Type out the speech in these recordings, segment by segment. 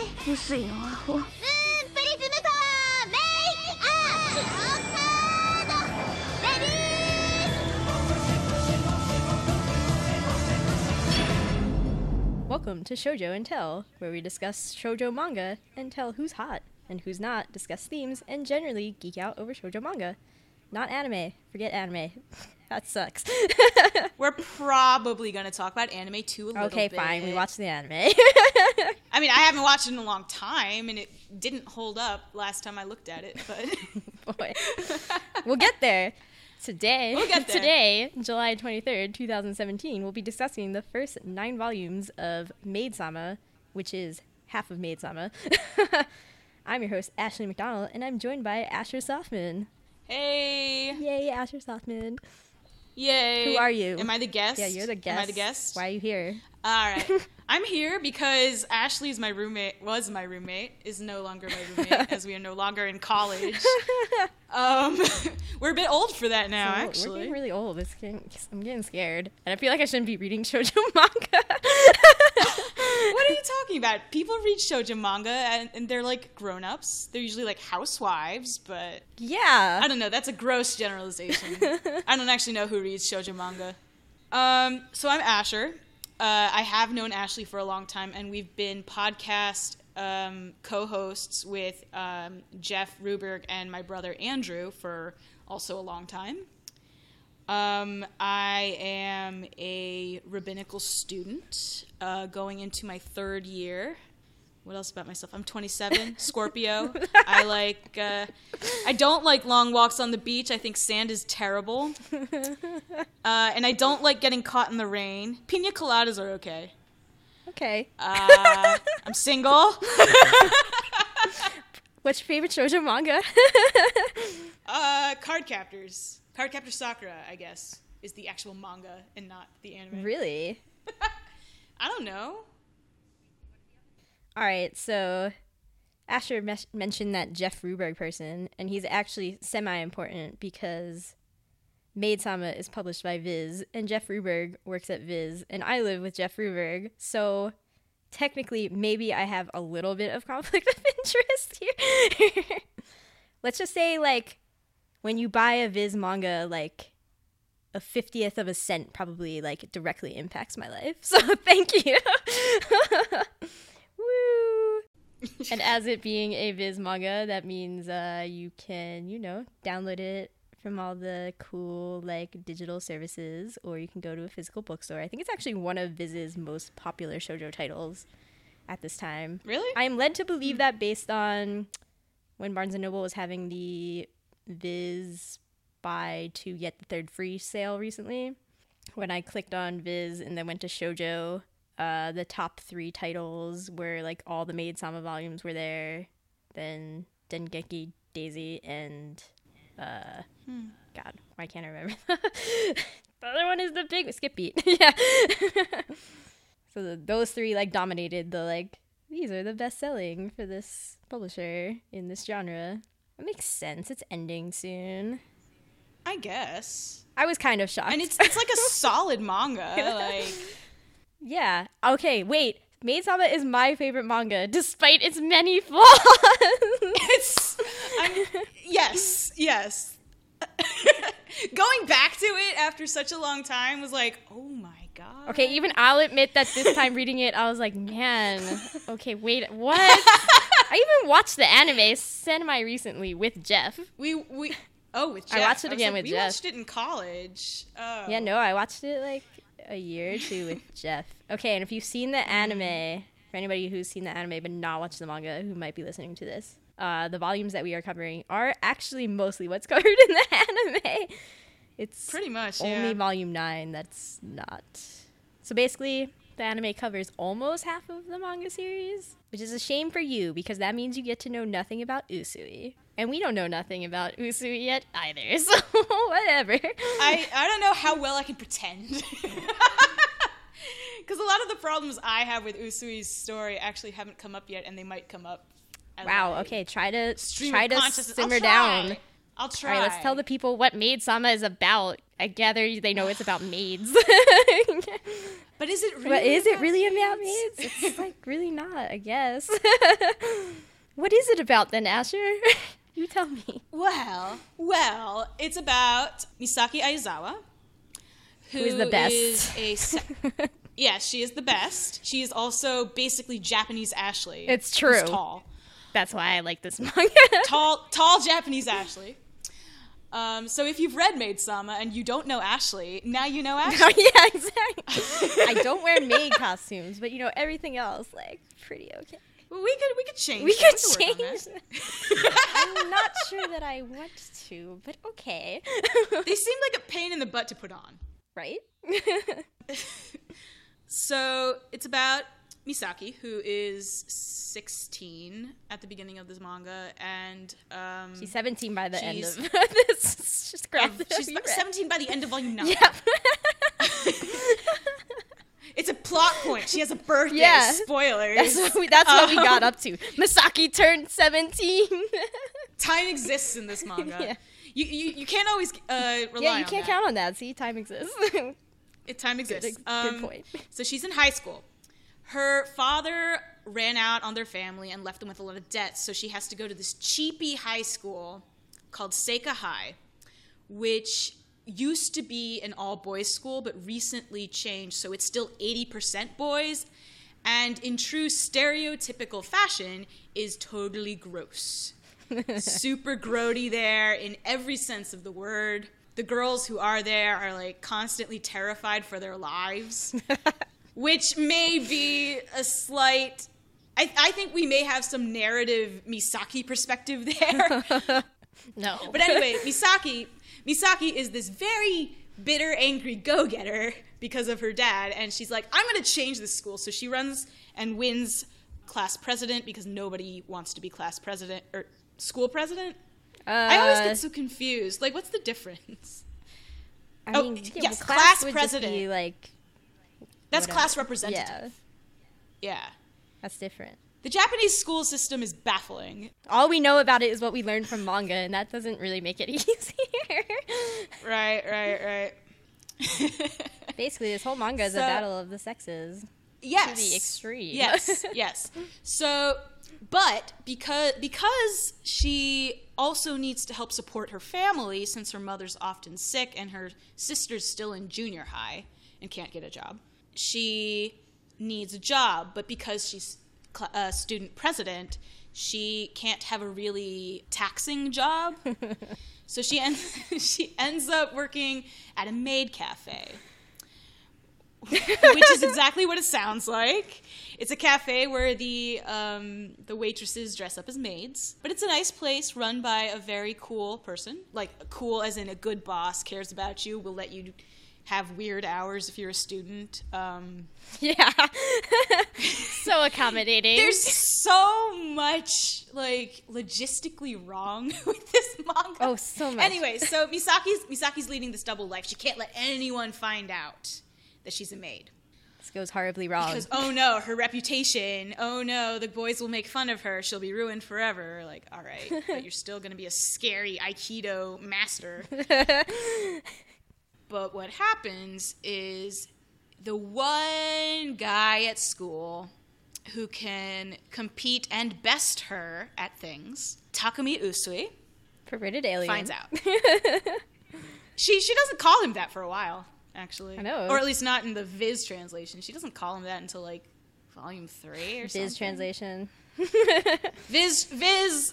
薄いのアホ。 プリズムパワーメイクアップオカードレディー。 Welcome to Shoujo and Tell, where we discuss shoujo manga and tell who's hot and who's not, discuss themes, and generally geek out over shoujo manga. Not anime. Forget anime. That sucks. We're probably going to talk about anime too a little bit. Okay, fine. We watched the anime. I mean, I haven't watched it in a long time, and it didn't hold up last time I looked at it, but... Boy. We'll get there. Today, July 23rd, 2017, we'll be discussing the first 9 volumes of Maid-sama, which is half of Maid-sama. I'm your host, Ashley McDonald, and I'm joined by Asher Softman. Hey! Yay, Asher Softman. Yay! Who are you? Am I the guest? Yeah, you're the guest. Am I the guest? Why are you here? All right. I'm here because Ashley's my roommate, is no longer my roommate, as we are no longer in college. We're a bit old for that now, actually. We're getting really old. I'm getting scared. And I feel like I shouldn't be reading shoujo manga. What are you talking about? People read shoujo manga, and they're like grown-ups. They're usually like housewives, but... Yeah. I don't know. That's a gross generalization. I don't actually know who reads shoujo manga. So I'm Asher. I have known Ashley for a long time, and we've been podcast co-hosts with Jeff Ruberg and my brother Andrew for also a long time. I am a rabbinical student going into my 3rd year. What else about myself? I'm 27, Scorpio. I don't like long walks on the beach. I think sand is terrible. And I don't like getting caught in the rain. Pina coladas are okay. Okay. I'm single. What's your favorite shoujo manga? Cardcaptors. Cardcaptor Sakura, I guess, is the actual manga and not the anime. Really? I don't know. All right, so Asher mentioned that Jeff Ruberg person, and he's actually semi-important because Maid-sama is published by Viz, and Jeff Ruberg works at Viz, and I live with Jeff Ruberg, so technically maybe I have a little bit of conflict of interest here. Let's just say, like, when you buy a Viz manga, like, a 50th of a cent probably, like, directly impacts my life, so thank you. Woo! And as it being a Viz manga, that means you can, download it from all the cool, like, digital services, or you can go to a physical bookstore. I think it's actually one of Viz's most popular shoujo titles at this time. Really? I am led to believe that based on when Barnes & Noble was having the Viz buy 2 get the 3rd free sale recently. When I clicked on Viz and then went to shoujo, the top 3 titles were, like, all the Maid-sama volumes were there. Then Dengeki Daisy and, God, why can't I remember? The other one is the big Skip Beat. Yeah. So those 3, like, dominated the, like, these are the best selling for this publisher in this genre. It makes sense. It's ending soon. I guess. I was kind of shocked. And it's like a solid manga. Like... Yeah. Okay, wait. Maid-sama is my favorite manga, despite its many flaws. Yes. Going back to it after such a long time was like, oh my god. Okay, even I'll admit that this time reading it, I was like, man, okay, wait, what? I even watched the anime semi-recently with Jeff. With Jeff. I watched it again with we Jeff. We watched it in college. Oh. Yeah, no, I watched it, like, a year or 2 with Jeff. Okay, and if you've seen the anime, for anybody who's seen the anime but not watched the manga who might be listening to this, the volumes that we are covering are actually mostly what's covered in the anime. It's pretty much only volume 9 that's not. So basically, the anime covers almost half of the manga series, which is a shame for you because that means you get to know nothing about Usui. And we don't know nothing about Usui yet either, so whatever. I don't know how well I can pretend. Because a lot of the problems I have with Usui's story actually haven't come up yet, and they might come up. Wow, okay, try to simmer I'll try. down. I'll try. All right, let's tell the people what Maid-sama is about. I gather they know it's about maids. But is it really? But is it about really about maids? maids? It's like really not, I guess. What is it about then, Asher? You tell me. Well, it's about Misaki Aizawa, who Who's the best? Yeah, she is the best. She is also basically Japanese Ashley. It's true. Who's tall. That's why I like this manga. Tall Japanese Ashley. So if you've read Maid Sama and you don't know Ashley, now you know Ashley. Yeah, exactly. I don't wear maid costumes, but everything else, like, pretty okay. Well, we could change. We that. could We work on change. that. I'm not sure that I want to, but okay. They seem like a pain in the butt to put on. Right? So it's about Misaki, who is 16 at the beginning of this manga, and She's 17 by the end she's- of this. Just grab it. she's 17 by the end of volume 9. Yep. It's a plot point. She has a birthday. Yeah. Spoilers. That's what we got up to. Misaki turned 17. Time exists in this manga. Yeah. You can't always rely on Yeah, you can't that. count on that. See, time exists. Time exists. Good point. So she's in high school. Her father ran out on their family and left them with a lot of debt, so she has to go to this cheapy high school called Seika High, which used to be an all-boys school, but recently changed, so it's still 80% boys, and in true stereotypical fashion, is totally gross. Super grody there in every sense of the word. The girls who are there are, like, constantly terrified for their lives, which may be a slight... I think we may have some narrative Misaki perspective there. No. But anyway, Misaki is this very bitter, angry go-getter because of her dad, and she's like, I'm going to change this school. So she runs and wins class president because nobody wants to be class president or school president. I always get so confused. Like, what's the difference? I mean, yes, well, class would president. Just be like, That's whatever. class representative. Yeah. That's different. The Japanese school system is baffling. All we know about it is what we learned from manga, and that doesn't really make it easier. Right. Basically, this whole manga is a So- battle of the sexes. Yes. To the extreme. Yes. So, but because she also needs to help support her family since her mother's often sick and her sister's still in junior high and can't get a job, she needs a job. But because she's student president, she can't have a really taxing job. So she ends up working at a maid cafe. Which is exactly what it sounds like. It's a cafe where the waitresses dress up as maids. But it's a nice place run by a very cool person. Like, cool as in a good boss, cares about you, will let you have weird hours if you're a student. Yeah. So accommodating. There's so much, like, logistically wrong with this manga. Oh, so much. Anyway, so Misaki's leading this double life. She can't let anyone find out that she's a maid. This goes horribly wrong. Because, oh no, her reputation. Oh no, the boys will make fun of her. She'll be ruined forever. Like, all right, but you're still going to be a scary Aikido master. But what happens is the one guy at school who can compete and best her at things, Takumi Usui, Perverted alien. finds out. She doesn't call him that for a while, actually. I know. Or at least not in the Viz translation. She doesn't call him that until, like, volume 3 or something. Viz translation. Viz.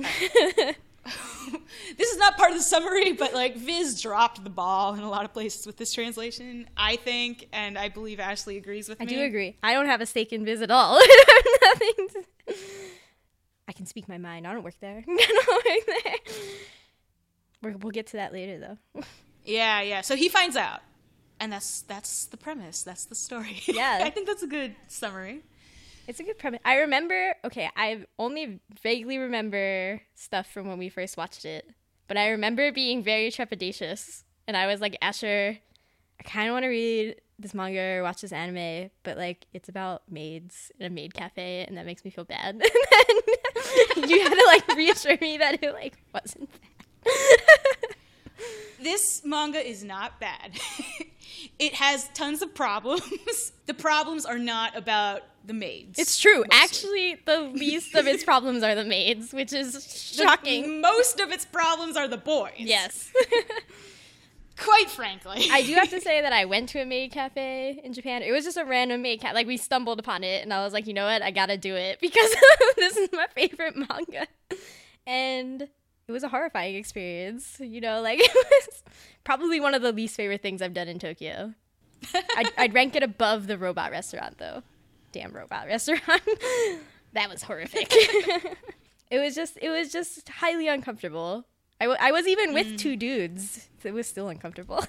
This is not part of the summary, but, like, Viz dropped the ball in a lot of places with this translation, I think, and I believe Ashley agrees with I me. do agree. I don't have a stake in Viz at all. Nothing. I can speak my mind. I don't work there. I don't work there. We'll get to that later, though. Yeah. So he finds out, and that's the premise. That's the story. Yeah. I think that's a good summary. It's a good premise. I remember, I only vaguely remember stuff from when we first watched it, but I remember being very trepidatious, and I was like, Asher, I kind of want to read this manga or watch this anime, but, like, it's about maids in a maid cafe, and that makes me feel bad. And then you had to, like, reassure me that it, like, wasn't bad. This manga is not bad. It has tons of problems. The problems are not about the maids. It's true. mostly. Actually, the least of its problems are the maids, which is shocking. Most of its problems are the boys. Yes. Quite frankly. I do have to say that I went to a maid cafe in Japan. It was just a random maid cafe. Like, we stumbled upon it, and I was like, you know what? I gotta do it because this is my favorite manga. And it was a horrifying experience. You know, like, it was probably one of the least favorite things I've done in Tokyo. I'd rank it above the robot restaurant, though. Damn robot restaurant. That was horrific. It was just highly uncomfortable. I was even with two dudes. So it was still uncomfortable.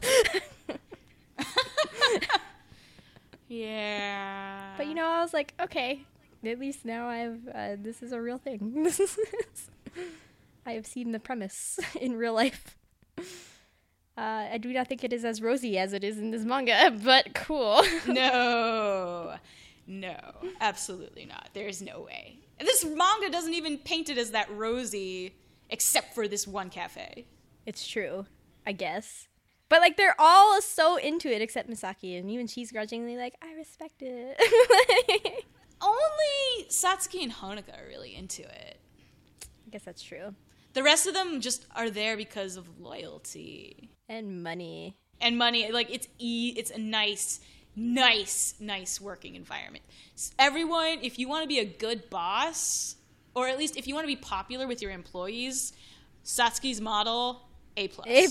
Yeah. But, you know, I was like, okay, at least now this is a real thing. I have seen the premise in real life. I do not think it is as rosy as it is in this manga, but cool. No, absolutely not. There's no way. This manga doesn't even paint it as that rosy, except for this one cafe. It's true, I guess. But, like, they're all so into it except Misaki, and even she's grudgingly like, I respect it. Only Satsuki and Honoka are really into it. I guess that's true. The rest of them just are there because of loyalty. And money. And money, like, it's a nice working environment. Everyone, if you want to be a good boss, or at least if you want to be popular with your employees, Satsuki's model, A+. A+.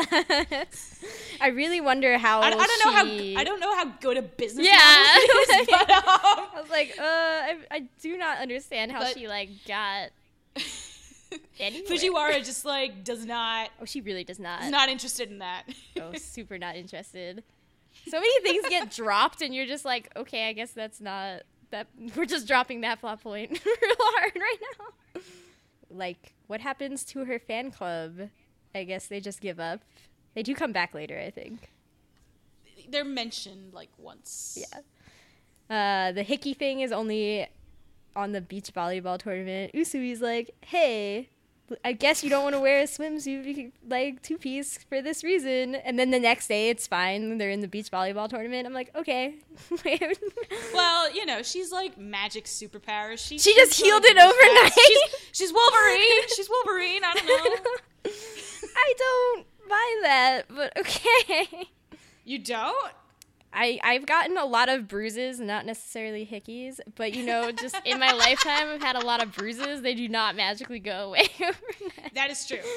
I really wonder how I don't know how good a business Yeah. model is, but I was like, I do not understand how she, like, got anywhere. Fujiwara just, like, does not... Oh, she really does not. Is not interested in that. Oh, super not interested. So many things get dropped, and you're just like, okay, I guess that's not... that. We're just dropping that plot point real hard right now. Like, what happens to her fan club? I guess they just give up. They do come back later, I think. They're mentioned, like, once. Yeah. The Hickey thing is only on the beach volleyball tournament. Usui's like, hey, I guess you don't want to wear a swimsuit, like, two-piece for this reason. And then the next day, it's fine. They're in the beach volleyball tournament. I'm like, okay. Well, you know, she's, like, magic superpowers. She just healed it overnight. She's Wolverine. She's Wolverine. I don't know. I don't buy that, but okay. You don't? I've gotten a lot of bruises, not necessarily hickeys, but, you know, just in my lifetime, I've had a lot of bruises. They do not magically go away overnight. That is true.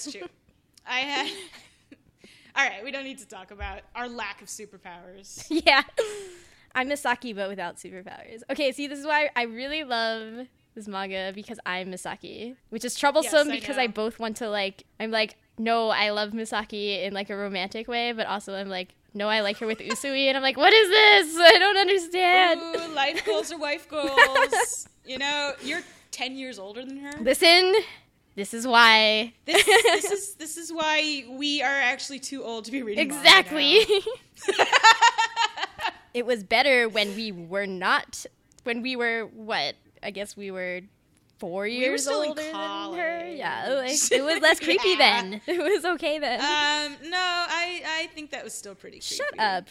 I had... All right, we don't need to talk about our lack of superpowers. Yeah. I'm Misaki, but without superpowers. Okay, see, this is why I really love this manga, because I'm Misaki, which is troublesome because I both want to, like, I'm like, no, I love Misaki in, like, a romantic way, but also I'm like, no, I like her with Usui, and I'm like, what is this? I don't understand. Ooh, life goals or wife goals. You know, you're 10 years older than her. Listen, this is why. This is why we are actually too old to be reading exactly. manga now. It was better when we were not, when we were, what? I guess we were 4 years still in older than her. college. Yeah, like, it was less creepy then. It was okay then. No, I think that was still pretty creepy. Shut up.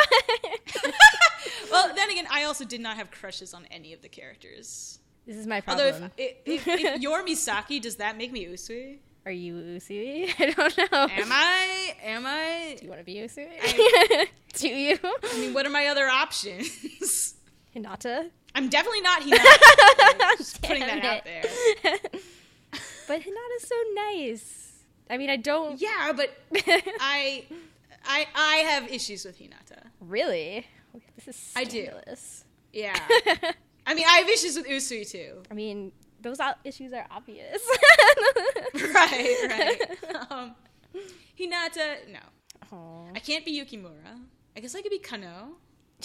Well, then again, I also did not have crushes on any of the characters. This is my problem. Although if you're Misaki, does that make me Usui? Are you Usui? I don't know. Am I? Do you want to be Usui? Do you? I mean, what are my other options? Hinata? I'm definitely not Hinata. Just putting that out there. But Hinata's so nice. I mean, I don't... Yeah, but I have issues with Hinata. Really? This is I do. scandalous. Yeah. I mean, I have issues with Usui, too. I mean, those issues are obvious. Right. Hinata, no. Aww. I can't be Yukimura. I guess I could be Kano.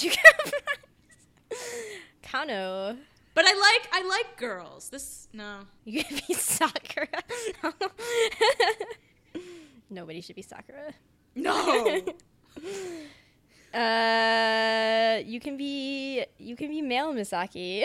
Kano. But I like girls. No. You could be Sakura. Nobody should be Sakura. No. You can be male Misaki.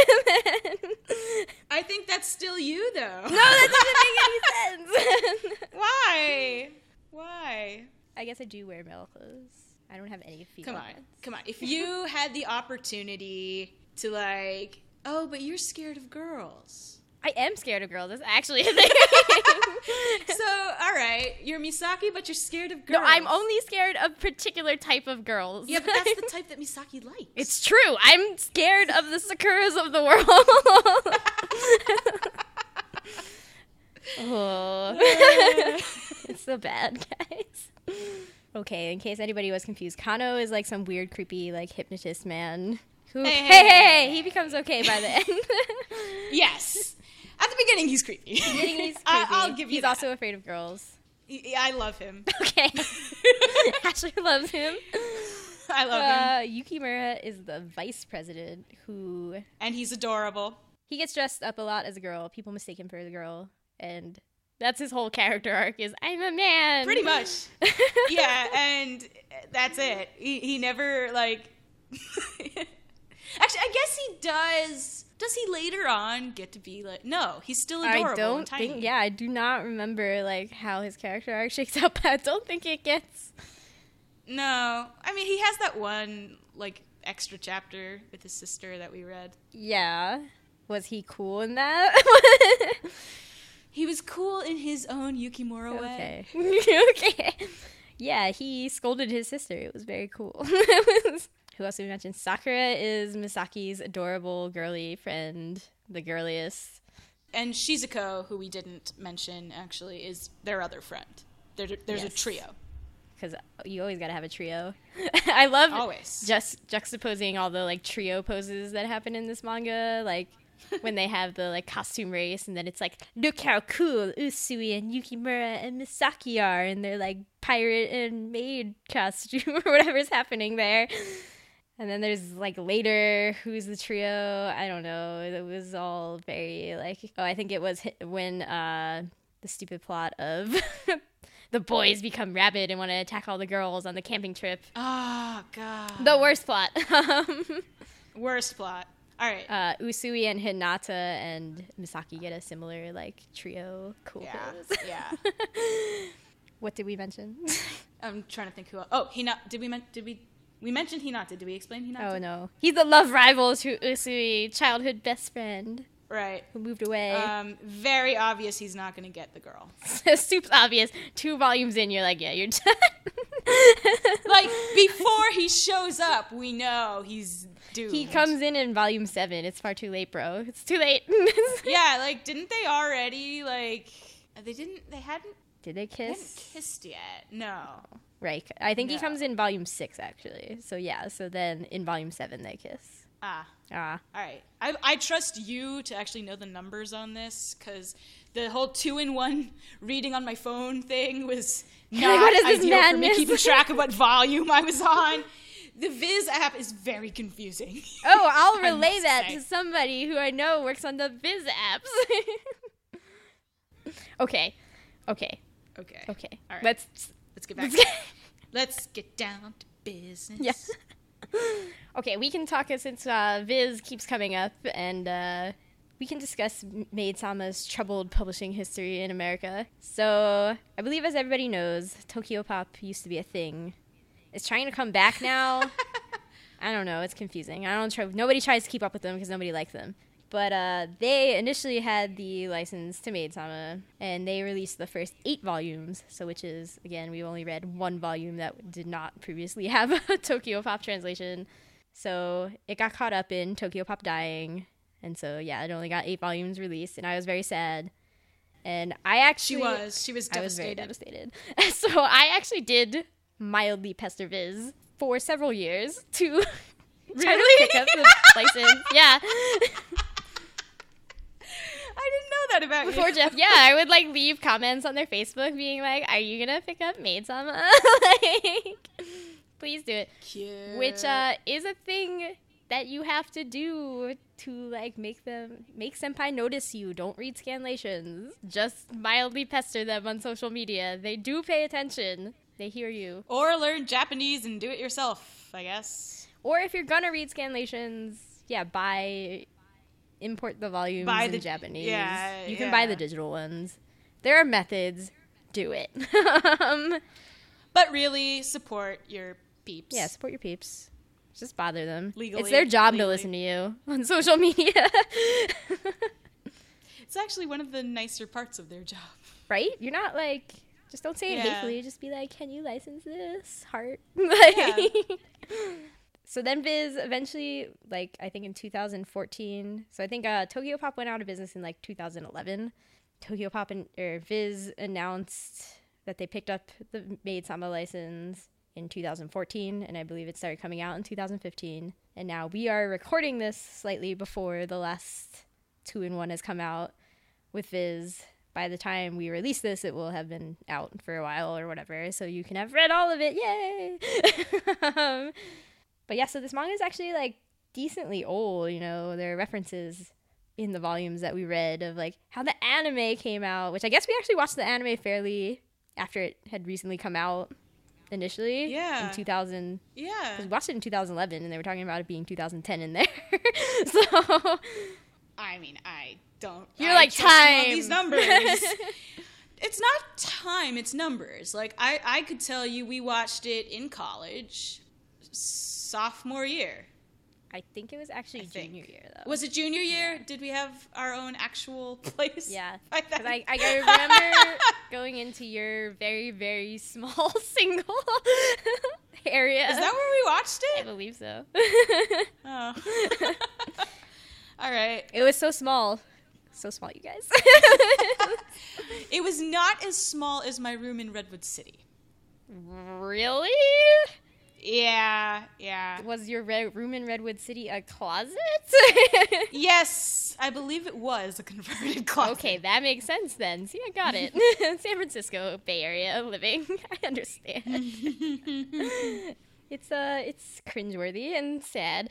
I think that's still you, though. No, that doesn't make any sense. Why? Why? I guess I do wear male clothes. I don't have any female ones. Come on. If you had the opportunity to like, oh, but you're scared of girls. I am scared of girls. That's actually a thing. So, all right, you're Misaki, but you're scared of girls. No, I'm only scared of particular type of girls. Yeah, but that's the type that Misaki likes. It's true. I'm scared of the Sakuras of the world. Oh. It's so bad, guys. Okay, in case anybody was confused, Kano is like some weird, creepy, like hypnotist man who, hey, he becomes okay by the end. Yes. At the beginning, he's creepy. He's creepy. I'll give you He's that. also afraid of girls. Yeah, I love him. Okay. Ashley loves him. I love him. Yukimura is the vice president who... And he's adorable. He gets dressed up a lot as a girl. People mistake him for the girl. And that's his whole character arc is, I'm a man. Pretty much. Yeah, and that's it. He never, like... Actually, I guess he does... Does he later on get to be like... No, he's still adorable I don't and tiny. think... Yeah, I do not remember, like, how his character arc shakes out, but I don't think it gets... No. I mean, he has that one, like, extra chapter with his sister that we read. Yeah. Was he cool in that? He was cool in his own Yukimura way. Okay. Okay. Yeah, he scolded his sister. It was very cool. Who else did we mention? Sakura is Misaki's adorable, girly friend. The girliest. And Shizuko, who we didn't mention, actually, is their other friend. There's a Yes. trio. Because you always gotta have a trio. I love Always. just juxtaposing all the, like, trio poses that happen in this manga. Like, when they have the, like, costume race, and then it's like, look how cool Usui and Yukimura and Misaki are in their, like, pirate and maid costume or whatever's happening there. And then there's, like, later, who's the trio? I don't know. It was all very, like... Oh, I think it was when the stupid plot of the boys become rabid and want to attack all the girls on the camping trip. Oh, God. The worst plot. Worst plot. All right. Usui and Hinata and Misaki get a similar, like, trio cool pose. Yeah. What did we mention? I'm trying to think who else. Oh, Hinata. We mentioned Hinata. Did we explain Hinata? Oh, no. He's the love rival to Usui, childhood best friend Right. who moved away. Very obvious he's not going to get the girl. Soup's obvious. 2 volumes in, you're like, yeah, you're done. Like, before he shows up, we know he's doomed. He comes in volume 7. It's far too late, bro. It's too late. Yeah, like, didn't they already, like... They hadn't Did they kiss? kissed yet. No. Right. I think he No. comes in volume 6, actually. So, yeah. So then in volume 7, they kiss. Ah. Ah. All right. I trust you to actually know the numbers on this, because the whole 2-in-1 reading on my phone thing was not what is this ideal for me madness? keeping track of what volume I was on. The Viz app is very confusing. Oh, I'll I relay must that say. to somebody who I know works on the Viz apps. Okay. Okay. All right. Let's get back. Let's get down to business. Yes. Okay, we can talk since Viz keeps coming up, and we can discuss Maid-sama's troubled publishing history in America. So, I believe as everybody knows, Tokyo Pop used to be a thing. It's trying to come back now. I don't know, it's confusing. Nobody tries to keep up with them because nobody likes them. But they initially had the license to Maid-sama, and they released the first 8 volumes, so which is, again, we only read 1 volume that did not previously have a Tokyo Pop translation. So it got caught up in Tokyo Pop dying, and so, yeah, it only got 8 volumes released, and I was very sad. And I actually... She was devastated. I was very devastated. So I actually did mildly pester Viz for several years to try to pick up the license. Yeah. I didn't know that about Before you. Jeff, yeah, I would like leave comments on their Facebook being like, "Are you gonna pick up Maid-sama?" Like, please do it. Cute. Which is a thing that you have to do to like make senpai notice you. Don't read scanlations. Just mildly pester them on social media. They do pay attention. They hear you. Or learn Japanese and do it yourself, I guess. Or if you're gonna read scanlations, yeah, import the volumes in Japanese. Yeah, you can buy yeah. the digital ones. There are methods. do it. But really, support your peeps. Yeah, support your peeps. Just bother them. Legally, it's their job to legally. listen to you on social media. It's actually one of the nicer parts of their job. Right? You're not like, just don't say it Yeah. hatefully. Just be like, can you license this? Heart. Like, so then Viz eventually, like, I think in 2014. So I think Tokyo Pop went out of business in like 2011. Tokyo Pop or Viz announced that they picked up the Maid Sama license in 2014, and I believe it started coming out in 2015. And now we are recording this slightly before the last 2-in-1 has come out with Viz. By the time we release this, it will have been out for a while or whatever, so you can have read all of it. Yay! But yeah, so this manga is actually like decently old. You know, there are references in the volumes that we read of like how the anime came out, which I guess we actually watched the anime fairly after it had recently come out initially. Yeah. In 2000. Yeah. 'Cause we watched it in 2011, and they were talking about it being 2010 in there. So I mean, I don't. You're I like, trust you on time. these numbers. It's not time, it's numbers. Like, I could tell you we watched it in college, sophomore year. I think it was actually I think. junior year though. Was it junior year? Did we have our own actual place? Yeah, by because then? I remember going into your very, very small single area. Is that where we watched I it? believe so. Oh. All right. It was so small. So small, you guys. It was not as small as my room in Redwood City. Really? Yeah, yeah. Was your room in Redwood City a closet? Yes, I believe it was a converted closet. Okay, that makes sense then. See, I got it. San Francisco Bay Area living. I understand. It's cringeworthy and sad.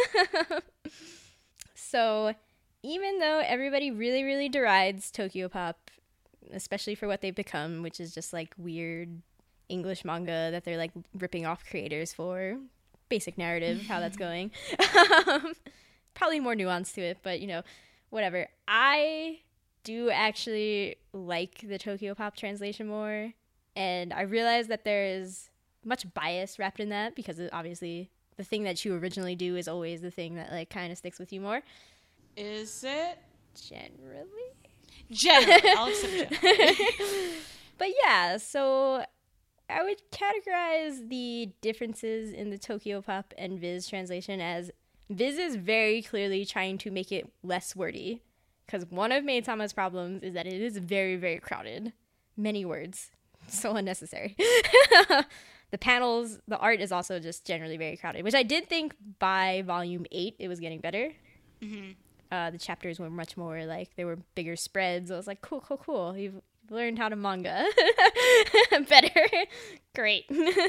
So, even though everybody really, really derides Tokyo Pop, especially for what they've become, which is just like weird English manga that they're like ripping off creators for, basic narrative, how that's going. Probably more nuance to it, but you know, whatever. I do actually like the Tokyo Pop translation more, and I realize that there is much bias wrapped in that because obviously the thing that you originally do is always the thing that like kind of sticks with you more. Is it? Generally. Generally. I'll accept generally. But yeah, so I would categorize the differences in the Tokyo Pop and Viz translation as Viz is very clearly trying to make it less wordy, because one of Maid Sama's problems is that it is very, very crowded. Many words. So unnecessary. The panels, the art is also just generally very crowded, which I did think by volume 8 it was getting better. Mm-hmm. The chapters were much more like, there were bigger spreads. I was like, cool. You've learned how to manga better. Great.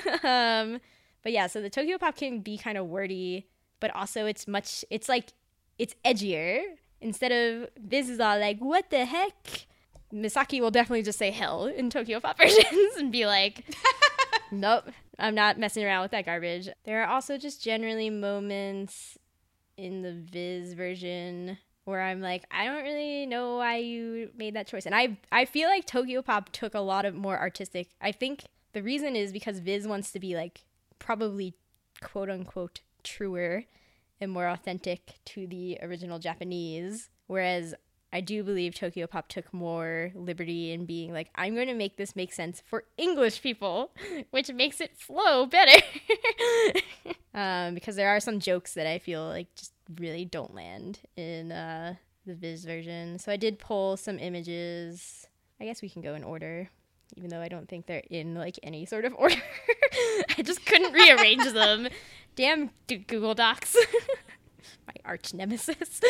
But yeah, so the Tokyo Pop can be kind of wordy, but also it's edgier. Instead of Viz is all like, what the heck? Misaki will definitely just say hell in Tokyo Pop versions and be like, nope, I'm not messing around with that garbage. There are also just generally moments in the Viz version where I'm like, I don't really know why you made that choice. And I feel like Tokyo Pop took a lot of more artistic. I think the reason is because Viz wants to be like probably quote unquote truer and more authentic to the original Japanese. Whereas I do believe Tokyo Pop took more liberty in being like, I'm going to make this make sense for English people, which makes it flow better. Because there are some jokes that I feel like just really don't land in the Viz version. So I did pull some images. I guess we can go in order, even though I don't think they're in like any sort of order. I just couldn't rearrange them. Damn Google Docs. My arch nemesis.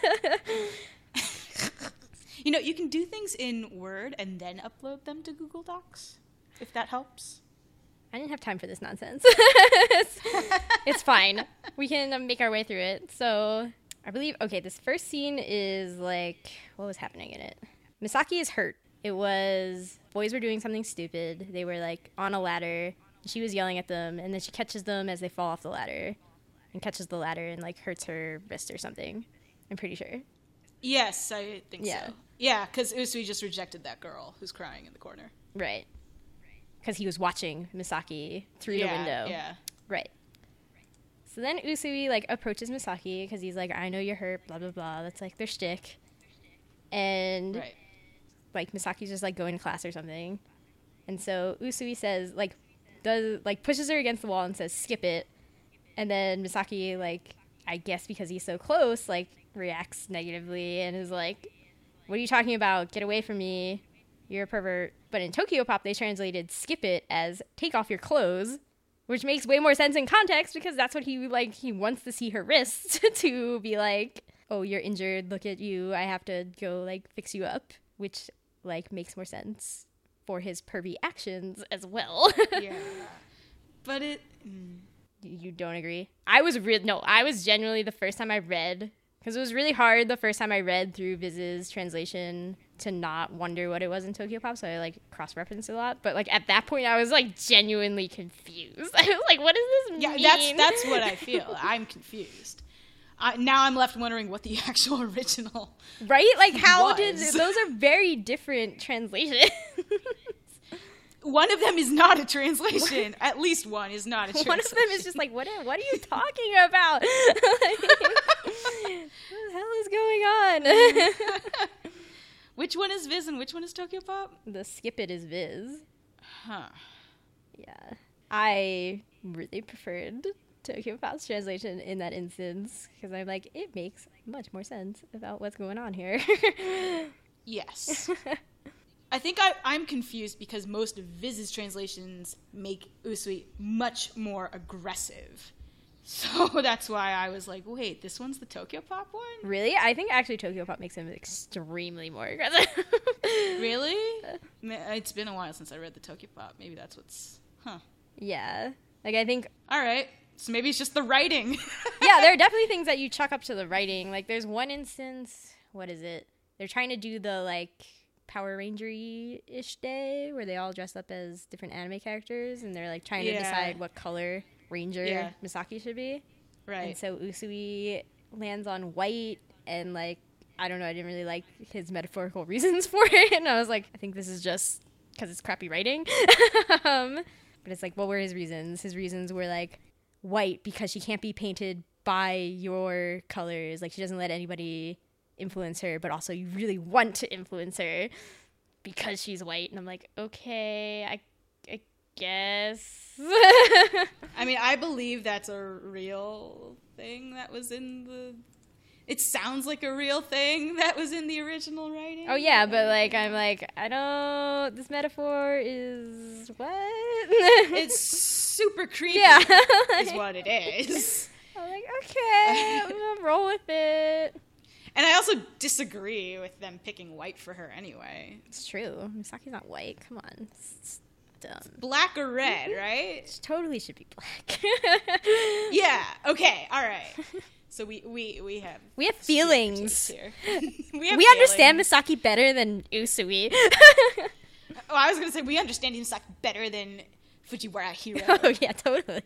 You know, you can do things in Word and then upload them to Google Docs, if that helps. I didn't have time for this nonsense. It's fine. We can make our way through it. So I believe, okay, this first scene is like, what was happening in it? Misaki is hurt. It was, boys were doing something stupid. They were like on a ladder. She was yelling at them, and then she catches them as they fall off the ladder and catches the ladder and like hurts her wrist or something. I'm pretty sure. Yes, I think Yeah. so. Yeah, because we just rejected that girl who's crying in the corner. Right. Because he was watching Misaki through the window. Yeah. Right. So then Usui, like, approaches Misaki because he's like, I know you're hurt, blah, blah, blah. That's, like, their shtick. And, Right. like, Misaki's just, like, going to class or something. And so Usui says, like, pushes her against the wall and says, skip it. And then Misaki, like, I guess because he's so close, like, reacts negatively and is like, what are you talking about? Get away from me. You're a pervert. But in Tokyo Pop, they translated skip it as take off your clothes, which makes way more sense in context because that's what he wants to see her wrists to be like, oh, you're injured. Look at you. I have to go, like, fix you up, which, like, makes more sense for his pervy actions as well. Yeah. But it... You don't agree? I was genuinely the first time I read, because it was really hard the first time I read through Viz's translation to not wonder what it was in Tokyo Pop, so I, like, cross-referenced a lot. But, like, at that point, I was, like, genuinely confused. I was like, what does this mean? Yeah, that's what I feel. I'm confused. Now I'm left wondering what the actual original right? Like, how was. those are very different translations. One of them is not a translation. At least one is not a translation. One of them is just like, what are you talking about? Like, what the hell is going on? Which one is Viz and which one is Tokyo Pop? The skip it is Viz. Huh. Yeah. I really preferred Tokyo Pop's translation in that instance because I'm like, it makes much more sense about what's going on here. Yes. I think I'm confused because most of Viz's translations make Usui much more aggressive. So that's why I was like, wait, this one's the Tokyo Pop one? Really? I think actually Tokyo Pop makes him extremely more aggressive. Really? It's been a while since I read the Tokyo Pop. Maybe that's what's... Huh. Yeah. Like, I think... All right. So maybe it's just the writing. Yeah, there are definitely things that you chalk up to the writing. Like, there's one instance... What is it? They're trying to do the, like... Power Ranger-ish day where they all dress up as different anime characters and they're like trying to decide what color ranger Misaki should be. Right. And so Usui lands on white and like, I don't know, I didn't really like his metaphorical reasons for it. And I was like, I think this is just because it's crappy writing. But it's like, what were his reasons? His reasons were like white because she can't be painted by your colors. Like she doesn't let anybody influence her, but also you really want to influence her because she's white. And I'm like, okay, I guess. I mean, I believe that's a real thing that was in the... It sounds like a real thing that was in the original writing. Oh, yeah, but, like, I'm like, I don't... This metaphor is... What? It's super creepy, yeah. is what it is. I'm like, okay, I'm gonna roll with it. And I also disagree with them picking white for her anyway. It's true. Misaki's not white. Come on. It's dumb. Black or red, right? It totally should be black. Yeah. Okay. All right. So we have feelings here. we understand Misaki better than Usui. Oh, I was gonna say we understand Misaki better than Fujiwara Hiro. Oh yeah, totally.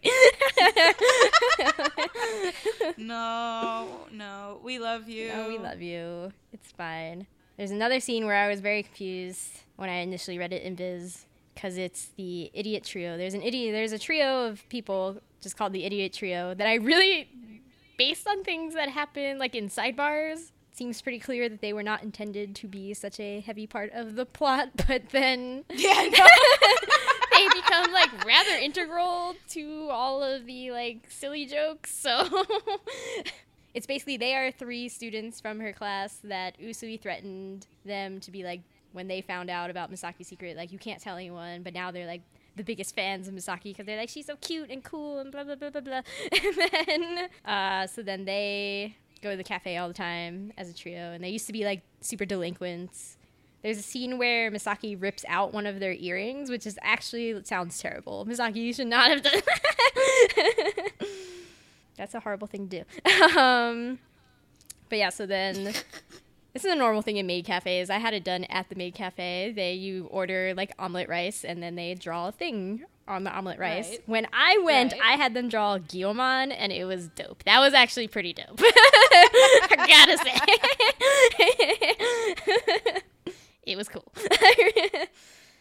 No, we love you. No, we love you. It's fine. There's another scene where I was very confused when I initially read it in Viz because it's the idiot trio. There's a trio of people just called the idiot trio that I really, based on things that happen like in sidebars, seems pretty clear that they were not intended to be such a heavy part of the plot, but then Yeah, no. they become like rather integral to all of the like silly jokes. So it's basically they are 3 students from her class that Usui threatened them to be like when they found out about Misaki's secret, like you can't tell anyone, but now they're like the biggest fans of Misaki because they're like she's so cute and cool and blah blah blah blah blah. And then so then they go to the cafe all the time as a trio, and they used to be like super delinquents. There's a scene where Misaki rips out one of their earrings, which is actually, it sounds terrible. Misaki, you should not have done that. That's a horrible thing to do. But yeah, so then, this is a normal thing in maid cafes. I had it done at the maid cafe. You order like omelet rice, and then they draw a thing on the omelet rice. Right. When I went, I had them draw Guillemon, and it was dope. That was actually pretty dope. I gotta say. It was cool.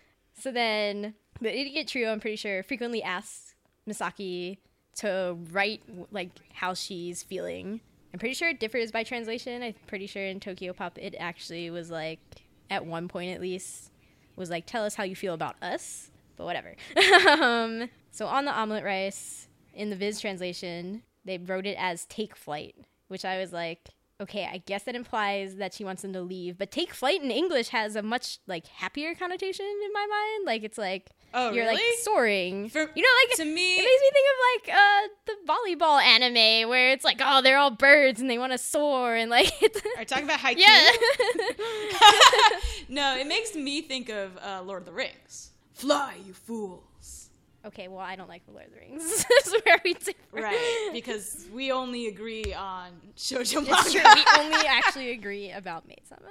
So then the idiot trio, I'm pretty sure, frequently asks Misaki to write like how she's feeling. I'm pretty sure it differs by translation. I'm pretty sure in Tokyo Pop it actually was like, at one point at least, was like, tell us how you feel about us. But whatever. So on the omelet rice, in the Viz translation, they wrote it as take flight, which I was like, okay, I guess that implies that she wants them to leave. But take flight in English has a much like happier connotation in my mind. Like it's like, Oh, you're really? like soaring. For- you know, like to me- it makes me think of like the volleyball anime where it's like, oh, they're all birds and they want to soar and like. Are you talking about Haikyuu? Yeah. No, it makes me think of Lord of the Rings. Fly, you fools. Okay, well, I don't like the Lord of the Rings. This is where we differ. Right, because we only agree on shoujo manga. It's true. We only actually agree about Maid-sama.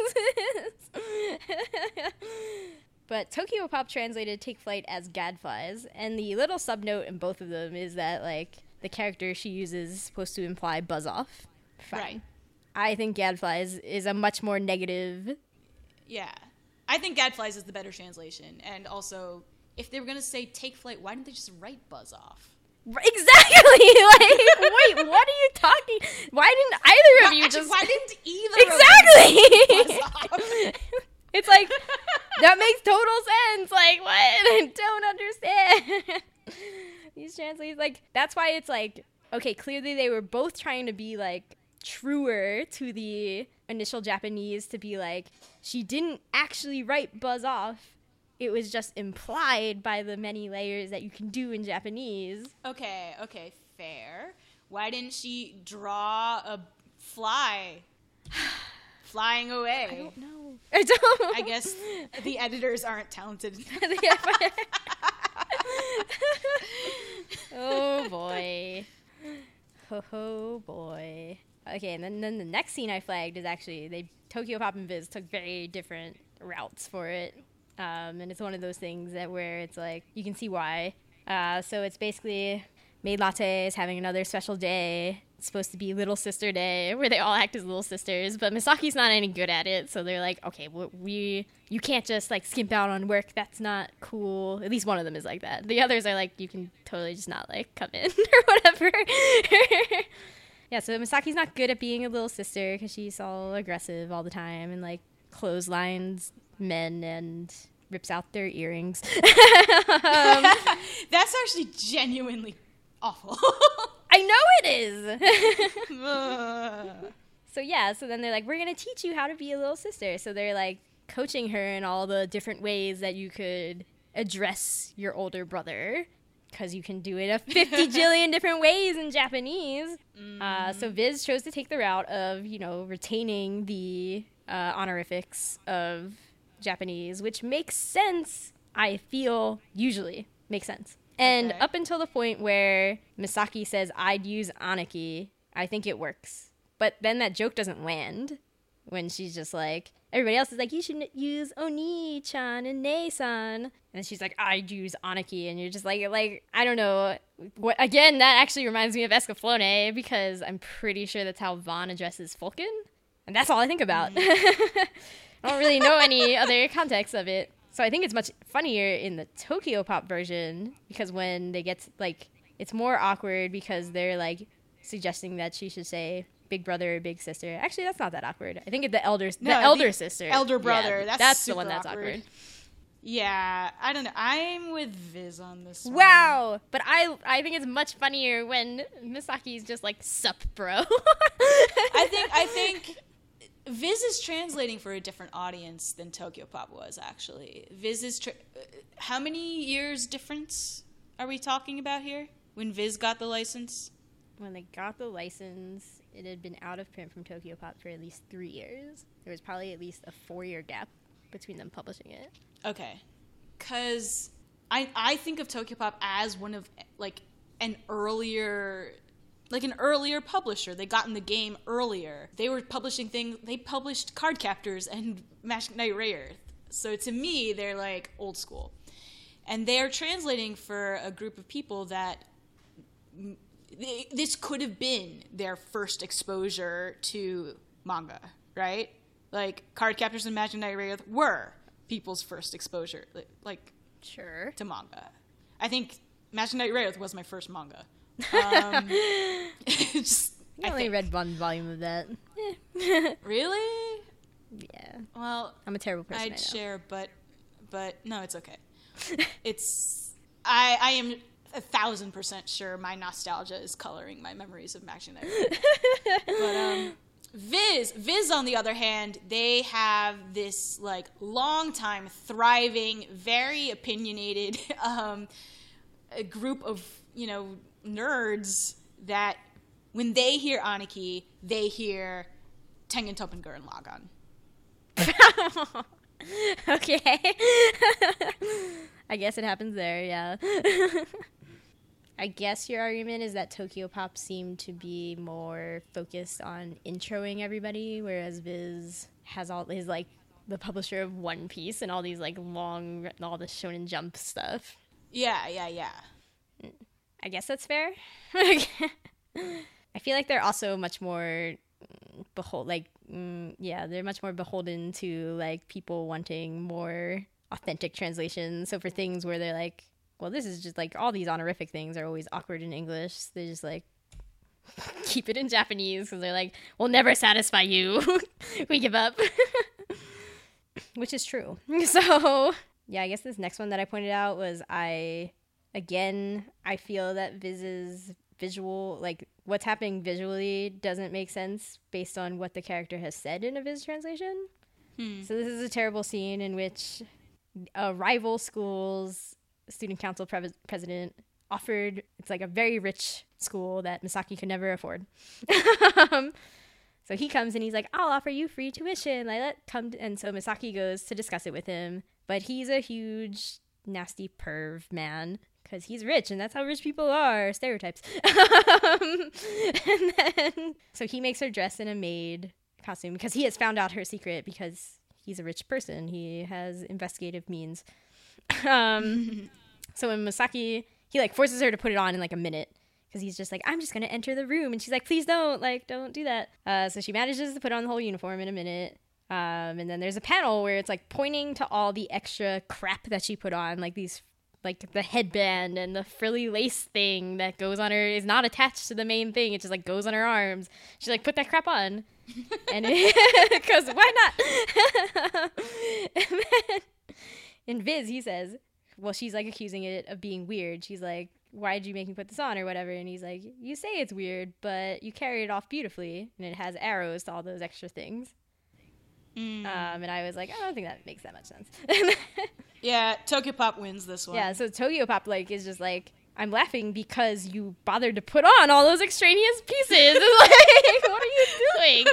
But Tokyo Pop translated Take Flight as Gadflies, and the little subnote in both of them is that, like, the character she uses is supposed to imply buzz off. Fine. Right. I think Gadflies is a much more negative. Yeah. I think Gadflies is the better translation. And also, if they were going to say take flight, why didn't they just write buzz off? Exactly! Like, wait, what are you talking? Why didn't either of you Actually, just... why didn't either Exactly! of them buzz off? It's like, that makes total sense. Like, what? I don't understand. These translations, like, that's why it's like, okay, clearly they were both trying to be, like, truer to the initial Japanese to be like, she didn't actually write buzz off. It was just implied by the many layers that you can do in Japanese. Okay, fair. Why didn't she draw a fly flying away? I don't know. I don't. I guess the editors aren't talented. Oh boy. Oh boy. Okay, and then the next scene I flagged is actually Tokyo Pop and Viz took very different routes for it. And it's one of those things that where it's like you can see why. So it's basically Maid Latte is having another special day. It's supposed to be Little Sister Day, where they all act as little sisters, but Misaki's not any good at it, so they're like, okay, you can't just like skimp out on work. That's not cool. At least one of them is like that. The others are like, you can totally just not like come in or whatever. Yeah, so Misaki's not good at being a little sister because she's all aggressive all the time and like clotheslines men and rips out their earrings. That's actually genuinely awful. I know it is. So then they're like, we're going to teach you how to be a little sister. So they're like coaching her in all the different ways that you could address your older brother. Because you can do it a 50 jillion different ways in Japanese. So Viz chose to take the route of, retaining the honorifics of Japanese, which makes sense, I feel, usually makes sense. And up until the point where Misaki says, I'd use Aniki, I think it works. But then that joke doesn't land when she's just like, everybody else is like, you should use Oni-chan and Nei-san. And she's like, I'd use Aniki. And you're just like, I don't know. What, again, that actually reminds me of Escaflowne because I'm pretty sure that's how Vaughn addresses Fulkin. And that's all I think about. I don't really know any other context of it. So I think it's much funnier in the Tokyo Pop version because when they get, like, it's more awkward because they're, like, suggesting that she should say big brother or big sister. Actually, that's not that awkward. I think the elder sister. Elder brother. Yeah, that's the one super that's awkward. Yeah, I don't know. I'm with Viz on this one. Wow. But I think it's much funnier when Misaki's just like, sup, bro. I think Viz is translating for a different audience than Tokyo Pop was, actually. Viz is... how many years difference are we talking about here? When Viz got the license? When they got the license, it had been out of print from Tokyo Pop for at least 3 years. There was probably at least a 4-year gap between them publishing it. Okay. Because I think of Tokyo Pop as one of, like, an earlier publisher. They got in the game earlier. They were publishing things. They published Card Captors and Magic Knight Rayearth. So to me, they're like old school. And they're translating for a group of people that this could have been their first exposure to manga, right? Like Card Captors and Magic Knight Rayearth were. people's first exposure, like Sure. to manga. I think Magic Knight Rayearth was my first manga. Just, I only read one volume of that. Really? Yeah. Well, I'm a terrible person. I'd I know. share, but no, it's okay. I am 1,000% sure my nostalgia is coloring my memories of Magic Knight Rayearth. But Viz on the other hand, they have this like long time thriving, very opinionated a group of, nerds that when they hear Aniki, they hear Tengen Toppa Gurren Lagann. Okay. I guess it happens there, yeah. I guess your argument is that Tokyo Pop seemed to be more focused on introing everybody, whereas Viz has all his, like, the publisher of One Piece and all these, like, all the Shonen Jump stuff. Yeah. I guess that's fair. I feel like they're also much more they're much more beholden to like people wanting more authentic translations. So for things where they're like, well, this is just like all these honorific things are always awkward in English, they just like keep it in Japanese because they're like, we'll never satisfy you. We give up. Which is true. So yeah, I guess this next one that I pointed out was I feel that Viz's visual, like what's happening visually doesn't make sense based on what the character has said in a Viz translation. So this is a terrible scene in which a rival school's student council president offered, it's like a very rich school that Misaki could never afford. So he comes and he's like, I'll offer you free tuition. And so Misaki goes to discuss it with him, but he's a huge nasty perv man because he's rich and that's how rich people are, stereotypes. And then so he makes her dress in a maid costume because he has found out her secret because he's a rich person. He has investigative means. So when Misaki, he like forces her to put it on in like a minute because he's just like, I'm just going to enter the room. And she's like, please don't do that. So she manages to put on the whole uniform in a minute. And then there's a panel where it's like pointing to all the extra crap that she put on, like these, like the headband and the frilly lace thing that goes on her is not attached to the main thing. It just like goes on her arms. She's like, put that crap on. And because why not? And then in Viz, he says, well, she's like accusing it of being weird. She's like, why did you make me put this on or whatever? And he's like, you say it's weird, but you carry it off beautifully. And it has arrows to all those extra things. And I was like, I don't think that makes that much sense. Yeah, Tokyo Pop wins this one. Yeah, so Tokyo Pop like is just like, I'm laughing because you bothered to put on all those extraneous pieces. Like, what are you doing?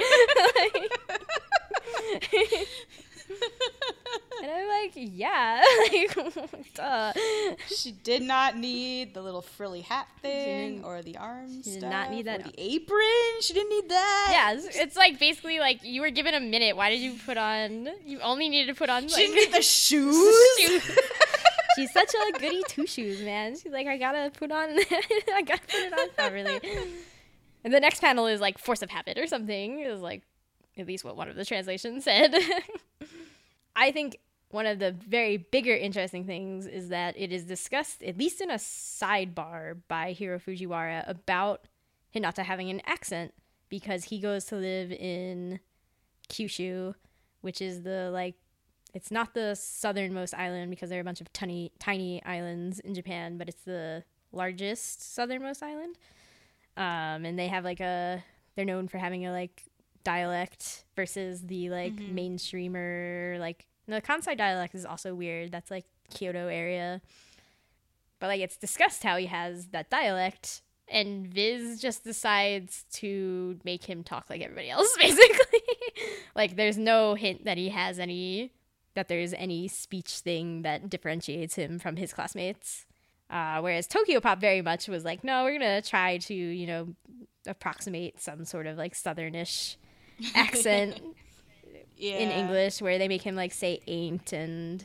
And I'm like, yeah, like, duh. She did not need the little frilly hat thing or the arms. She did not need that. Or the apron. She didn't need that. Yeah, it's like basically like you were given a minute. Why did you put on? You only needed to put on. Like, she didn't need the shoes. She's such a goody two shoes, man. She's like, I gotta put it on properly. And the next panel is like force of habit or something. It was like at least what one of the translations said. I think one of the very bigger interesting things is that it is discussed, at least in a sidebar by Hiro Fujiwara, about Hinata having an accent because he goes to live in Kyushu, which is the, like, it's not the southernmost island because there are a bunch of tiny islands in Japan, but it's the largest southernmost island. And they have, like, they're known for having a, like, dialect versus the, like, mainstreamer, like, the Kansai dialect is also weird. That's like Kyoto area. But like it's discussed how he has that dialect and Viz just decides to make him talk like everybody else, basically. Like there's no hint that there's any speech thing that differentiates him from his classmates. Whereas Tokyo Pop very much was like, no, we're going to try to, approximate some sort of like southernish accent. In English, where they make him like say ain't and